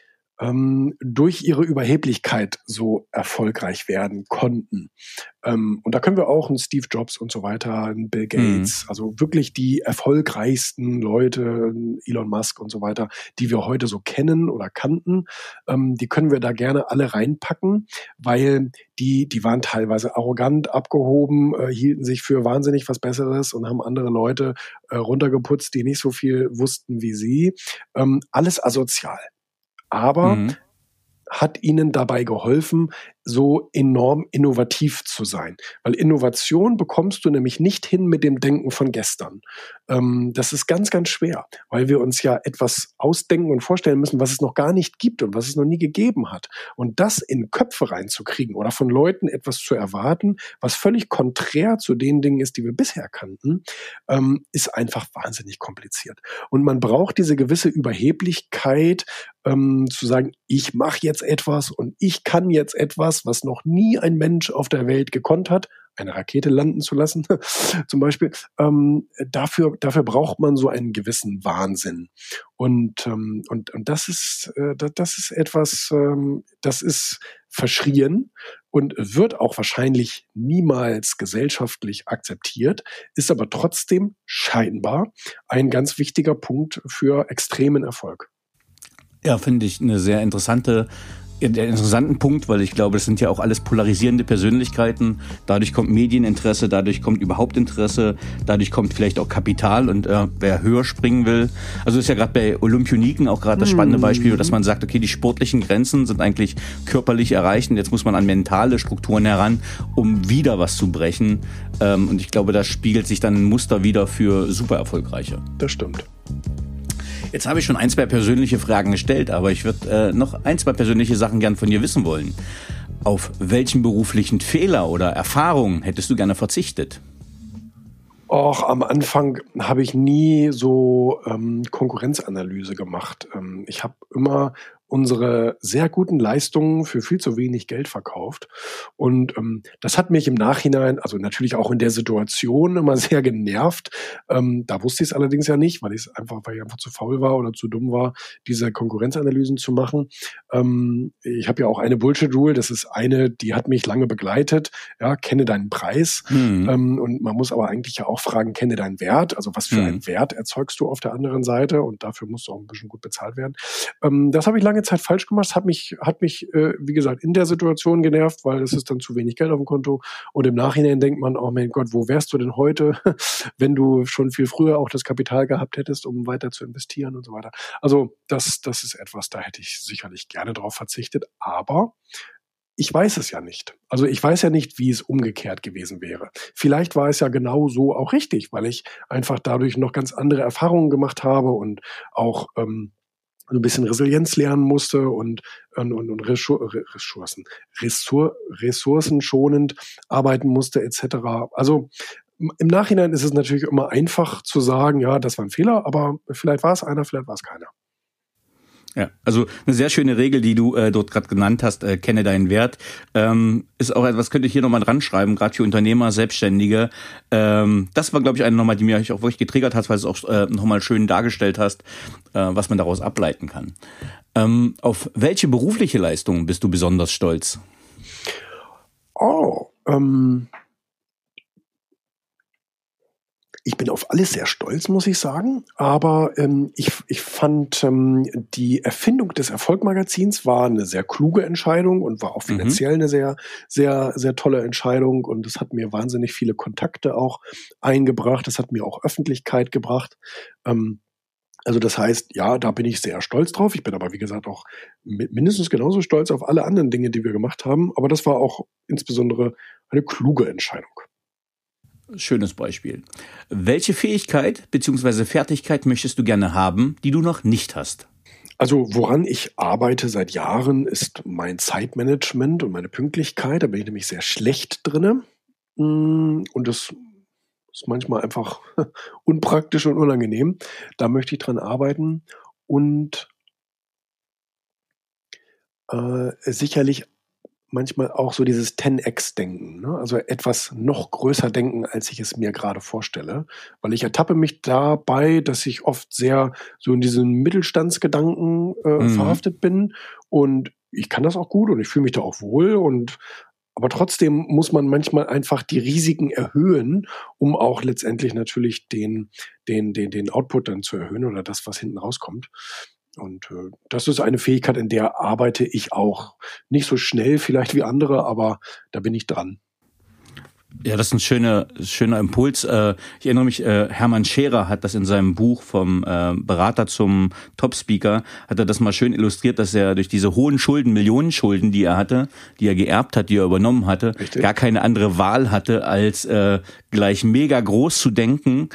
Speaker 2: durch ihre Überheblichkeit so erfolgreich werden konnten. Und da können wir auch einen Steve Jobs und so weiter, einen Bill Gates, also wirklich die erfolgreichsten Leute, Elon Musk und so weiter, die wir heute so kennen oder kannten, die können wir da gerne alle reinpacken, weil die waren teilweise arrogant, abgehoben, hielten sich für wahnsinnig was Besseres und haben andere Leute runtergeputzt, die nicht so viel wussten wie sie. Alles asozial. Aber hat ihnen dabei geholfen, so enorm innovativ zu sein. Weil Innovation bekommst du nämlich nicht hin mit dem Denken von gestern. Das ist ganz, ganz schwer, weil wir uns ja etwas ausdenken und vorstellen müssen, was es noch gar nicht gibt und was es noch nie gegeben hat. Und das in Köpfe reinzukriegen oder von Leuten etwas zu erwarten, was völlig konträr zu den Dingen ist, die wir bisher kannten, ist einfach wahnsinnig kompliziert. Und man braucht diese gewisse Überheblichkeit, zu sagen, ich mache jetzt etwas und ich kann jetzt etwas, was noch nie ein Mensch auf der Welt gekonnt hat, eine Rakete landen zu lassen, zum Beispiel. Dafür braucht man so einen gewissen Wahnsinn. Und das ist etwas, das ist verschrien und wird auch wahrscheinlich niemals gesellschaftlich akzeptiert, ist aber trotzdem scheinbar ein ganz wichtiger Punkt für extremen Erfolg.
Speaker 3: Ja, finde ich einen sehr interessanten Punkt, weil ich glaube, das sind ja auch alles polarisierende Persönlichkeiten. Dadurch kommt Medieninteresse, dadurch kommt überhaupt Interesse, dadurch kommt vielleicht auch Kapital und wer höher springen will. Also ist ja gerade bei Olympioniken auch gerade das spannende Beispiel, dass man sagt, okay, die sportlichen Grenzen sind eigentlich körperlich erreicht und jetzt muss man an mentale Strukturen heran, um wieder was zu brechen. Und ich glaube, da spiegelt sich dann ein Muster wieder für super Erfolgreiche.
Speaker 2: Das stimmt.
Speaker 3: Jetzt habe ich schon 1, 2 persönliche Fragen gestellt, aber ich würde noch 1, 2 persönliche Sachen gern von dir wissen wollen. Auf welchen beruflichen Fehler oder Erfahrungen hättest du gerne verzichtet?
Speaker 2: Och, am Anfang habe ich nie so Konkurrenzanalyse gemacht. Ich habe immer unsere sehr guten Leistungen für viel zu wenig Geld verkauft. Und das hat mich im Nachhinein, also natürlich auch in der Situation, immer sehr genervt. Da wusste ich es allerdings ja nicht, weil ich einfach zu faul war oder zu dumm war, diese Konkurrenzanalysen zu machen. Ich habe ja auch eine Bullshit-Rule, das ist eine, die hat mich lange begleitet. Ja, kenne deinen Preis. Und man muss aber eigentlich ja auch fragen, kenne deinen Wert. Also was für einen Wert erzeugst du auf der anderen Seite? Und dafür musst du auch ein bisschen gut bezahlt werden. Das habe ich lange Zeit falsch gemacht. Hat mich, wie gesagt, in der Situation genervt, weil es ist dann zu wenig Geld auf dem Konto. Und im Nachhinein denkt man, oh mein Gott, wo wärst du denn heute, wenn du schon viel früher auch das Kapital gehabt hättest, um weiter zu investieren und so weiter. Also das ist etwas, da hätte ich sicherlich gerne drauf verzichtet. Aber ich weiß es ja nicht. Also ich weiß ja nicht, wie es umgekehrt gewesen wäre. Vielleicht war es ja genau so auch richtig, weil ich einfach dadurch noch ganz andere Erfahrungen gemacht habe und auch ein bisschen Resilienz lernen musste und ressourcenschonend arbeiten musste etc. Also im Nachhinein ist es natürlich immer einfach zu sagen, ja, das war ein Fehler, aber vielleicht war es einer, vielleicht war es keiner.
Speaker 3: Ja, also eine sehr schöne Regel, die du dort gerade genannt hast, kenne deinen Wert, ist auch etwas, könnte ich hier nochmal dran schreiben, gerade für Unternehmer, Selbstständige. Das war, glaube ich, eine nochmal, die mich auch wirklich getriggert hat, weil du es auch nochmal schön dargestellt hast, was man daraus ableiten kann. Auf welche berufliche Leistung bist du besonders stolz?
Speaker 2: Ich bin auf alles sehr stolz, muss ich sagen. Aber ich fand, die Erfindung des Erfolg-Magazins war eine sehr kluge Entscheidung und war auch finanziell eine sehr, sehr, sehr tolle Entscheidung. Und es hat mir wahnsinnig viele Kontakte auch eingebracht. Es hat mir auch Öffentlichkeit gebracht. Also das heißt, ja, da bin ich sehr stolz drauf. Ich bin aber, wie gesagt, auch mindestens genauso stolz auf alle anderen Dinge, die wir gemacht haben. Aber das war auch insbesondere eine kluge Entscheidung.
Speaker 3: Schönes Beispiel. Welche Fähigkeit bzw. Fertigkeit möchtest du gerne haben, die du noch nicht hast?
Speaker 2: Also woran ich arbeite seit Jahren, ist mein Zeitmanagement und meine Pünktlichkeit. Da bin ich nämlich sehr schlecht drinne. Und das ist manchmal einfach unpraktisch und unangenehm. Da möchte ich dran arbeiten. Und sicherlich manchmal auch so dieses 10x-Denken, ne? Also etwas noch größer denken, als ich es mir gerade vorstelle. Weil ich ertappe mich dabei, dass ich oft sehr so in diesen Mittelstandsgedanken verhaftet bin. Und ich kann das auch gut und ich fühle mich da auch wohl. Aber trotzdem muss man manchmal einfach die Risiken erhöhen, um auch letztendlich natürlich den Output dann zu erhöhen oder das, was hinten rauskommt. Und das ist eine Fähigkeit, in der arbeite ich auch. Nicht so schnell vielleicht wie andere, aber da bin ich dran.
Speaker 3: Ja, das ist ein schöner Impuls. Ich erinnere mich, Hermann Scherer hat das in seinem Buch vom Berater zum Top-Speaker, hat er das mal schön illustriert, dass er durch diese hohen Schulden, Millionenschulden, die er hatte, die er geerbt hat, die er übernommen hatte,
Speaker 2: Richtig.
Speaker 3: Gar keine andere Wahl hatte, als gleich mega groß zu denken,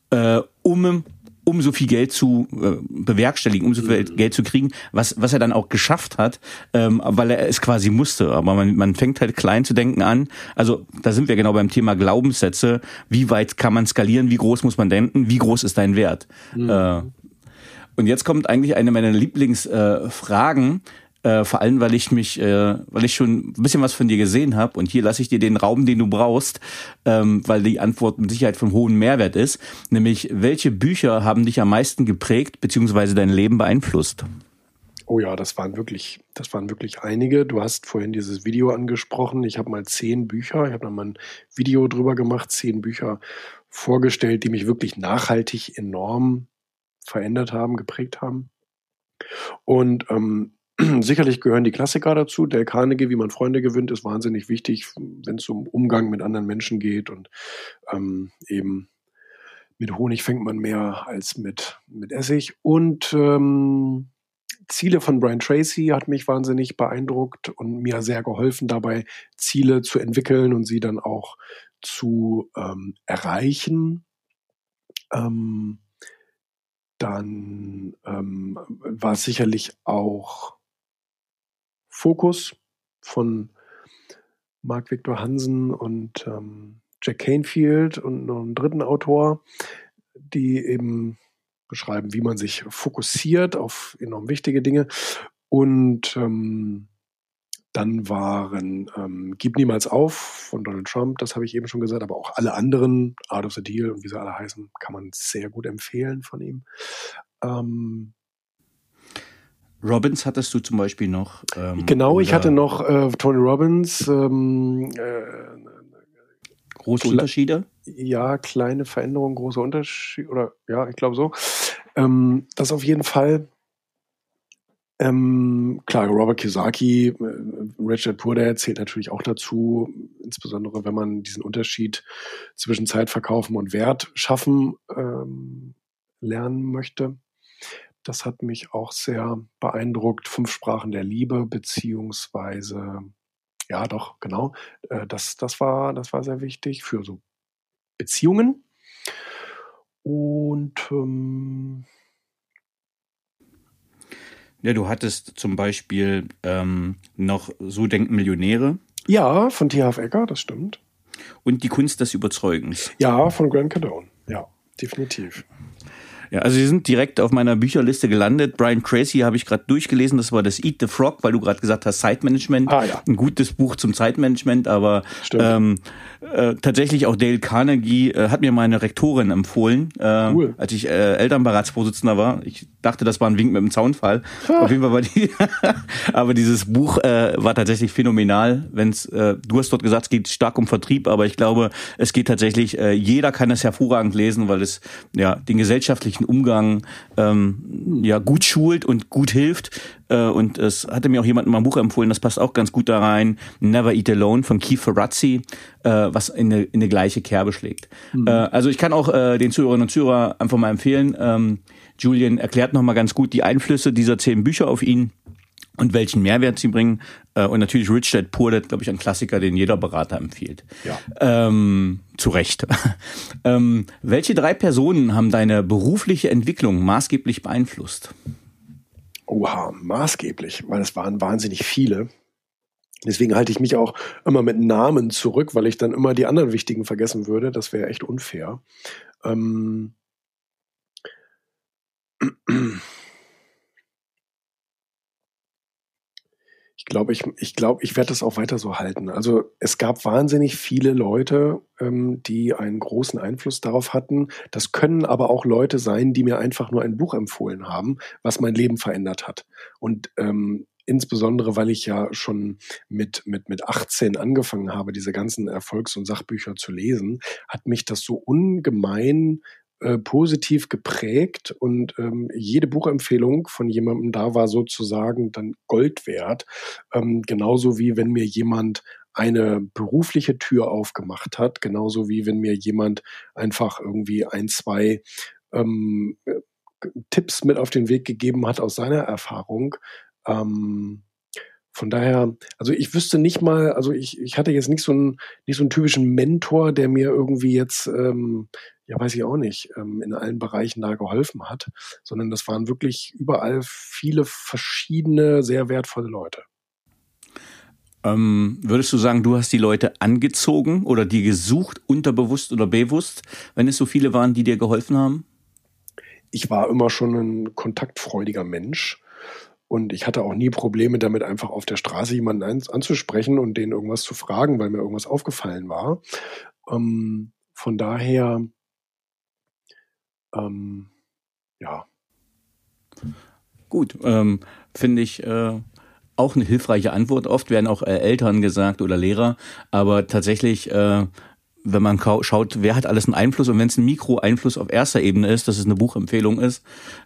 Speaker 3: um so viel Geld zu bewerkstelligen, um so viel Geld zu kriegen, was er dann auch geschafft hat, weil er es quasi musste. Aber man fängt halt klein zu denken an. Also da sind wir genau beim Thema Glaubenssätze. Wie weit kann man skalieren? Wie groß muss man denken? Wie groß ist dein Wert? Und jetzt kommt eigentlich eine meiner Lieblingsfragen. Vor allem, weil ich schon ein bisschen was von dir gesehen habe und hier lasse ich dir den Raum, den du brauchst, weil die Antwort mit Sicherheit von hohem Mehrwert ist, nämlich welche Bücher haben dich am meisten geprägt bzw. dein Leben beeinflusst?
Speaker 2: Oh ja, das waren wirklich einige. Du hast vorhin dieses Video angesprochen. Ich habe mal 10 Bücher, ich habe mal ein Video drüber gemacht, 10 Bücher vorgestellt, die mich wirklich nachhaltig enorm verändert haben, geprägt haben. Und sicherlich gehören die Klassiker dazu. Dale Carnegie, wie man Freunde gewinnt, ist wahnsinnig wichtig, wenn es um Umgang mit anderen Menschen geht. Und eben mit Honig fängt man mehr als mit Essig. Und Ziele von Brian Tracy hat mich wahnsinnig beeindruckt und mir sehr geholfen dabei, Ziele zu entwickeln und sie dann auch zu erreichen. Dann war es sicherlich auch Fokus von Mark Victor Hansen und Jack Canfield und noch einen dritten Autor, die eben beschreiben, wie man sich fokussiert auf enorm wichtige Dinge. Und dann waren Gib niemals auf von Donald Trump, das habe ich eben schon gesagt, aber auch alle anderen, Art of the Deal und wie sie alle heißen, kann man sehr gut empfehlen von ihm.
Speaker 3: Robbins hattest du zum Beispiel noch?
Speaker 2: Genau, ich hatte noch Tony Robbins.
Speaker 3: Große Unterschiede?
Speaker 2: Ja, kleine Veränderungen, große Unterschiede. Oder ja, ich glaube so. Das auf jeden Fall. Klar, Robert Kiyosaki, Rich Dad Poor Dad zählt natürlich auch dazu, insbesondere wenn man diesen Unterschied zwischen Zeit verkaufen und Wert schaffen lernen möchte. Das hat mich auch sehr beeindruckt. 5 Sprachen der Liebe, beziehungsweise, ja doch, genau, das war sehr wichtig für so Beziehungen. Und
Speaker 3: ja, du hattest zum Beispiel noch So denken Millionäre.
Speaker 2: Ja, von T. Harv Eker, das stimmt.
Speaker 3: Und Die Kunst des Überzeugens.
Speaker 2: Ja, von Grant Cardone. Ja, definitiv.
Speaker 3: Ja, also sie sind direkt auf meiner Bücherliste gelandet. Brian Tracy habe ich gerade durchgelesen, das war das Eat the Frog, weil du gerade gesagt hast, Zeitmanagement.
Speaker 2: Ja.
Speaker 3: Ein gutes Buch zum Zeitmanagement, aber tatsächlich auch Dale Carnegie hat mir meine Rektorin empfohlen, cool. Als ich Elternberatsvorsitzender war. Ich dachte, das war ein Wink mit dem Zaunfall. Auf jeden Fall war aber dieses Buch war tatsächlich phänomenal. Du hast dort gesagt, es geht stark um Vertrieb, aber ich glaube, es geht tatsächlich, jeder kann es hervorragend lesen, weil es ja den gesellschaftlichen Umgang gut schult und gut hilft. Und es hatte mir auch jemand mal ein Buch empfohlen, das passt auch ganz gut da rein. Never Eat Alone von Keith Ferrazzi, was in eine gleiche Kerbe schlägt. Also ich kann auch den Zuhörerinnen und Zuhörern einfach mal empfehlen. Julian erklärt nochmal ganz gut die Einflüsse dieser 10 Bücher auf ihn und welchen Mehrwert sie bringen. Und natürlich Rich Dad Poor Dad, glaube ich, ein Klassiker, den jeder Berater empfiehlt. Ja. Zu Recht. Welche 3 Personen haben deine berufliche Entwicklung maßgeblich beeinflusst?
Speaker 2: Oha, maßgeblich, weil es waren wahnsinnig viele. Deswegen halte ich mich auch immer mit Namen zurück, weil ich dann immer die anderen wichtigen vergessen würde. Das wäre echt unfair. Ich glaube, ich werde das auch weiter so halten. Also es gab wahnsinnig viele Leute, die einen großen Einfluss darauf hatten. Das können aber auch Leute sein, die mir einfach nur ein Buch empfohlen haben, was mein Leben verändert hat. Und insbesondere, weil ich ja schon mit 18 angefangen habe, diese ganzen Erfolgs- und Sachbücher zu lesen, hat mich das so ungemein positiv geprägt und jede Buchempfehlung von jemandem da war sozusagen dann Gold wert. Genauso wie wenn mir jemand eine berufliche Tür aufgemacht hat, genauso wie wenn mir jemand einfach irgendwie 1, 2 Tipps mit auf den Weg gegeben hat aus seiner Erfahrung. Von daher, also ich wüsste nicht mal, also ich hatte jetzt nicht so einen typischen Mentor, der mir irgendwie jetzt, weiß ich auch nicht, in allen Bereichen da geholfen hat, sondern das waren wirklich überall viele verschiedene, sehr wertvolle Leute.
Speaker 3: Würdest du sagen, du hast die Leute angezogen oder die gesucht, unterbewusst oder bewusst, wenn es so viele waren, die dir geholfen haben?
Speaker 2: Ich war immer schon ein kontaktfreudiger Mensch. Und ich hatte auch nie Probleme damit, einfach auf der Straße jemanden anzusprechen und denen irgendwas zu fragen, weil mir irgendwas aufgefallen war. Von daher, ja.
Speaker 3: Gut, finde ich auch eine hilfreiche Antwort. Oft werden auch Eltern gesagt oder Lehrer, aber tatsächlich, wenn man schaut, wer hat alles einen Einfluss und wenn es ein Mikroeinfluss auf erster Ebene ist, dass es eine Buchempfehlung ist,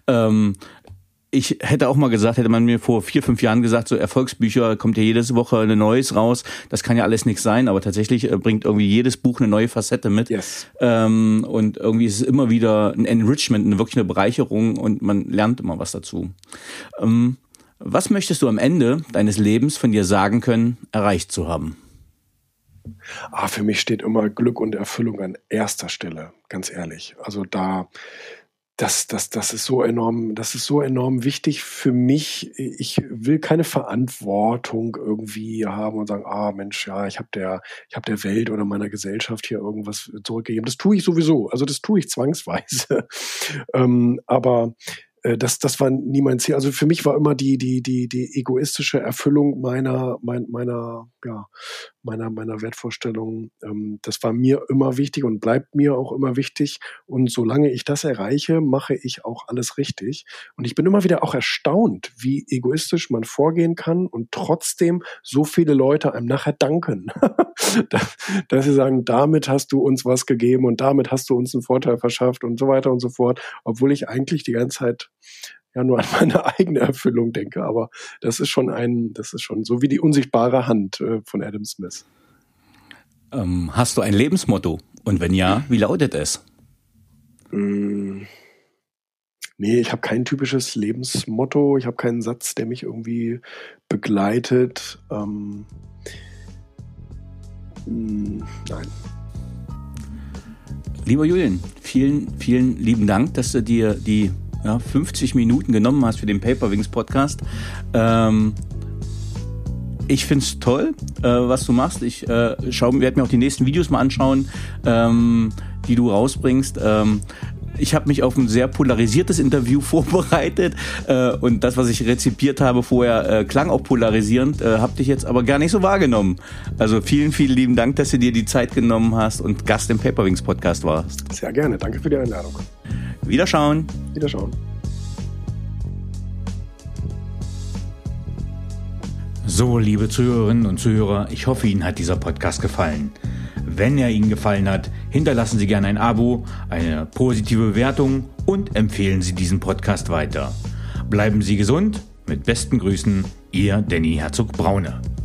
Speaker 3: ich hätte auch mal gesagt, hätte man mir vor 4, 5 Jahren gesagt, so Erfolgsbücher, kommt ja jede Woche ein neues raus, das kann ja alles nichts sein, aber tatsächlich bringt irgendwie jedes Buch eine neue Facette mit.
Speaker 2: Yes.
Speaker 3: Und irgendwie ist es immer wieder ein Enrichment, wirklich eine Bereicherung und man lernt immer was dazu. Was möchtest du am Ende deines Lebens von dir sagen können, erreicht zu haben?
Speaker 2: Für mich steht immer Glück und Erfüllung an erster Stelle, ganz ehrlich. Also das ist so enorm wichtig für mich. Ich will keine Verantwortung irgendwie haben und sagen, Mensch, ja, ich habe der Welt oder meiner Gesellschaft hier irgendwas zurückgegeben. Das tue ich sowieso. Also das tue ich zwangsweise. Aber das war nie mein Ziel. Also für mich war immer die egoistische Erfüllung meiner Wertvorstellungen. Das war mir immer wichtig und bleibt mir auch immer wichtig. Und solange ich das erreiche, mache ich auch alles richtig. Und ich bin immer wieder auch erstaunt, wie egoistisch man vorgehen kann und trotzdem so viele Leute einem nachher danken. Dass sie sagen, damit hast du uns was gegeben und damit hast du uns einen Vorteil verschafft und so weiter und so fort. Obwohl ich eigentlich die ganze Zeit nur an meine eigene Erfüllung denke. Aber das ist schon so wie die unsichtbare Hand von Adam Smith.
Speaker 3: Hast du ein Lebensmotto? Und wenn ja, wie lautet es?
Speaker 2: Nee, ich habe kein typisches Lebensmotto. Ich habe keinen Satz, der mich irgendwie begleitet. Nein.
Speaker 3: Lieber Julian, vielen, vielen lieben Dank, dass du dir die 50 Minuten genommen hast für den Paperwings Podcast. Ich finde es toll, was du machst. Ich werde mir auch die nächsten Videos mal anschauen, die du rausbringst. Ich habe mich auf ein sehr polarisiertes Interview vorbereitet und das, was ich rezipiert habe vorher, klang auch polarisierend, habe dich jetzt aber gar nicht so wahrgenommen. Also vielen, vielen lieben Dank, dass du dir die Zeit genommen hast und Gast im Paperwings Podcast warst.
Speaker 2: Sehr gerne, danke für die Einladung.
Speaker 3: Wiederschauen. So, liebe Zuhörerinnen und Zuhörer, ich hoffe, Ihnen hat dieser Podcast gefallen. Wenn er Ihnen gefallen hat, hinterlassen Sie gerne ein Abo, eine positive Bewertung und empfehlen Sie diesen Podcast weiter. Bleiben Sie gesund. Mit besten Grüßen, Ihr Danny Herzog-Braune.